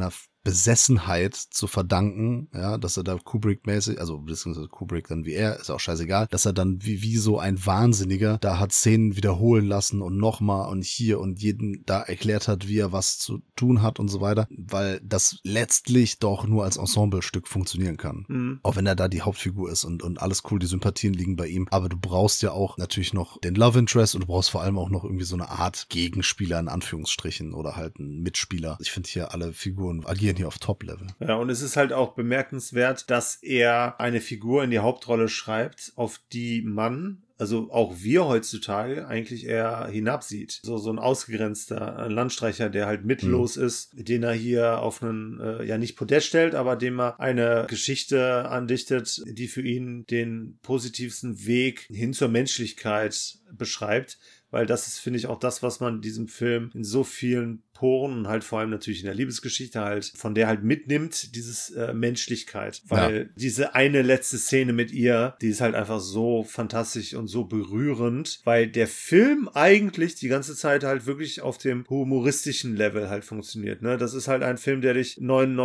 Besessenheit zu verdanken, ja, dass er da Kubrick-mäßig, also beziehungsweise Kubrick dann wie er, ist auch scheißegal, dass er dann wie so ein Wahnsinniger da hat Szenen wiederholen lassen und nochmal und hier und jedem da erklärt hat, wie er was zu tun hat und so weiter, weil das letztlich doch nur als Ensemblestück funktionieren kann. Auch wenn er da die Hauptfigur ist und alles cool, die Sympathien liegen bei ihm, aber du brauchst ja auch natürlich noch den Love Interest und du brauchst vor allem auch noch irgendwie so eine Art Gegenspieler in Anführungsstrichen oder halt einen Mitspieler. Ich finde hier alle Figuren agieren hier auf Top-Level. Ja, und es ist halt auch bemerkenswert, dass er eine Figur in die Hauptrolle schreibt, auf die man, also auch wir heutzutage, eigentlich eher hinabsieht. So ein ausgegrenzter Landstreicher, der halt mittellos ist, den er hier auf einen, ja nicht Podest stellt, aber dem er eine Geschichte andichtet, die für ihn den positivsten Weg hin zur Menschlichkeit beschreibt. Weil das ist, finde ich, auch das, was man diesem Film in so vielen Poren und halt vor allem natürlich in der Liebesgeschichte halt, von der halt mitnimmt, dieses Menschlichkeit. Weil diese eine letzte Szene mit ihr, die ist halt einfach so fantastisch und so berührend, weil der Film eigentlich die ganze Zeit halt wirklich auf dem humoristischen Level halt funktioniert, ne? Das ist halt ein Film, der dich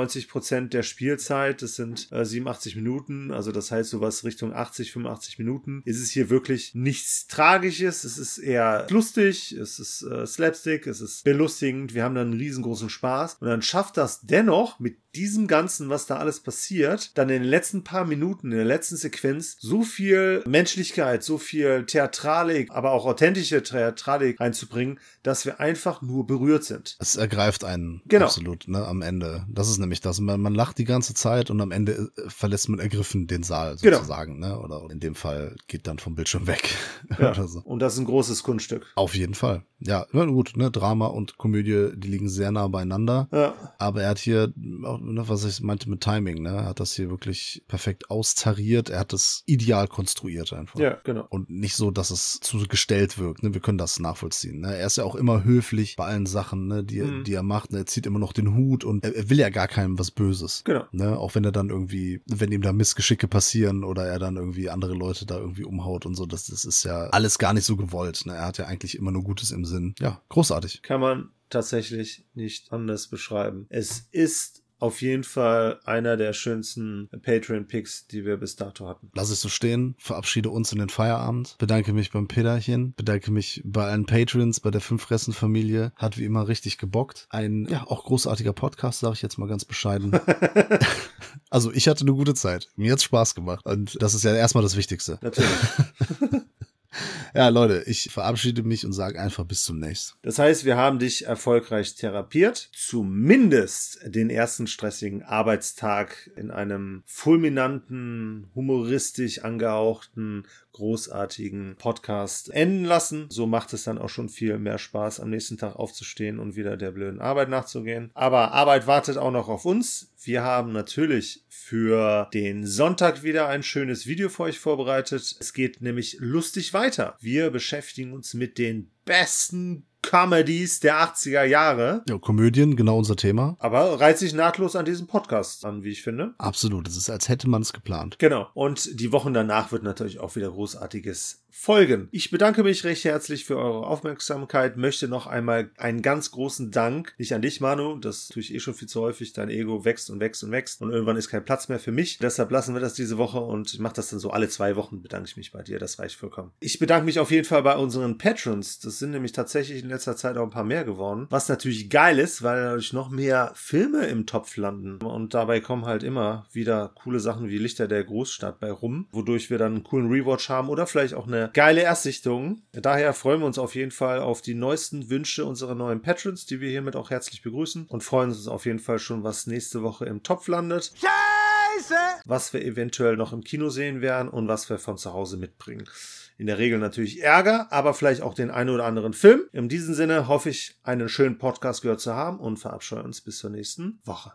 99% der Spielzeit, das sind 87 Minuten, also das heißt sowas Richtung 80, 85 Minuten, ist es hier wirklich nichts Tragisches, es ist eher lustig, es ist Slapstick, es ist belustigend, wir haben dann einen riesengroßen Spaß und dann schafft das dennoch mit diesem Ganzen, was da alles passiert, dann in den letzten paar Minuten, in der letzten Sequenz so viel Menschlichkeit, so viel Theatralik, aber auch authentische Theatralik reinzubringen, dass wir einfach nur berührt sind. Es ergreift einen absolut, ne, am Ende. Das ist nämlich das. Man lacht die ganze Zeit und am Ende verlässt man ergriffen den Saal sozusagen, ne? Oder in dem Fall geht dann vom Bildschirm weg. Ja. Oder so. Und das ist ein großes Kunststück. Auf jeden Fall. Ja, gut, ne, Drama und Komödie, die liegen sehr nah beieinander. Ja. Aber er hat hier auch, was ich meinte mit Timing, ne, er hat das hier wirklich perfekt austariert. Er hat es ideal konstruiert einfach. Ja, genau. Und nicht so, dass es zu gestellt wirkt, ne, wir können das nachvollziehen, ne. Er ist ja auch immer höflich bei allen Sachen, ne, die er macht, ne? Er zieht immer noch den Hut und er will ja gar keinem was Böses. Genau. Ne, auch wenn er dann irgendwie, wenn ihm da Missgeschicke passieren oder er dann irgendwie andere Leute da irgendwie umhaut und so, das ist ja alles gar nicht so gewollt, ne. Er hat ja eigentlich immer nur Gutes im Sinn. Ja, großartig. Kann man tatsächlich nicht anders beschreiben. Es ist auf jeden Fall einer der schönsten Patreon-Picks, die wir bis dato hatten. Lass es so stehen, verabschiede uns in den Feierabend, bedanke mich beim Peterchen, bedanke mich bei allen Patrons, bei der Fünf-Fressen-Familie, hat wie immer richtig gebockt. Ein, auch großartiger Podcast, sage ich jetzt mal ganz bescheiden. Also ich hatte eine gute Zeit, mir hat's Spaß gemacht und das ist ja erstmal das Wichtigste. Natürlich. Ja, Leute, ich verabschiede mich und sage einfach bis zum nächsten. Das heißt, wir haben dich erfolgreich therapiert. Zumindest den ersten stressigen Arbeitstag in einem fulminanten, humoristisch angehauchten, großartigen Podcast enden lassen. So macht es dann auch schon viel mehr Spaß, am nächsten Tag aufzustehen und wieder der blöden Arbeit nachzugehen. Aber Arbeit wartet auch noch auf uns. Wir haben natürlich für den Sonntag wieder ein schönes Video für euch vorbereitet. Es geht nämlich lustig weiter. Wir beschäftigen uns mit den besten Comedies der 80er Jahre. Ja, Komödien, genau unser Thema. Aber reiht sich nahtlos an diesem Podcast an, wie ich finde. Absolut, es ist, als hätte man es geplant. Genau. Und die Wochen danach wird natürlich auch wieder Großartiges folgen. Ich bedanke mich recht herzlich für eure Aufmerksamkeit, möchte noch einmal einen ganz großen Dank, nicht an dich, Manu, das tue ich eh schon viel zu häufig, dein Ego wächst und wächst und wächst und irgendwann ist kein Platz mehr für mich. Deshalb lassen wir das diese Woche und ich mache das dann so alle 2 Wochen, bedanke ich mich bei dir, das reicht vollkommen. Ich bedanke mich auf jeden Fall bei unseren Patrons, das sind nämlich tatsächlich in letzter Zeit auch ein paar mehr geworden, was natürlich geil ist, weil dadurch noch mehr Filme im Topf landen und dabei kommen halt immer wieder coole Sachen wie Lichter der Großstadt bei rum, wodurch wir dann einen coolen Rewatch haben oder vielleicht auch eine geile Erstsichtung. Daher freuen wir uns auf jeden Fall auf die neuesten Wünsche unserer neuen Patrons, die wir hiermit auch herzlich begrüßen und freuen uns auf jeden Fall schon, was nächste Woche im Topf landet. Scheiße! Was wir eventuell noch im Kino sehen werden und was wir von zu Hause mitbringen. In der Regel natürlich Ärger, aber vielleicht auch den einen oder anderen Film. In diesem Sinne hoffe ich, einen schönen Podcast gehört zu haben und verabscheue uns bis zur nächsten Woche.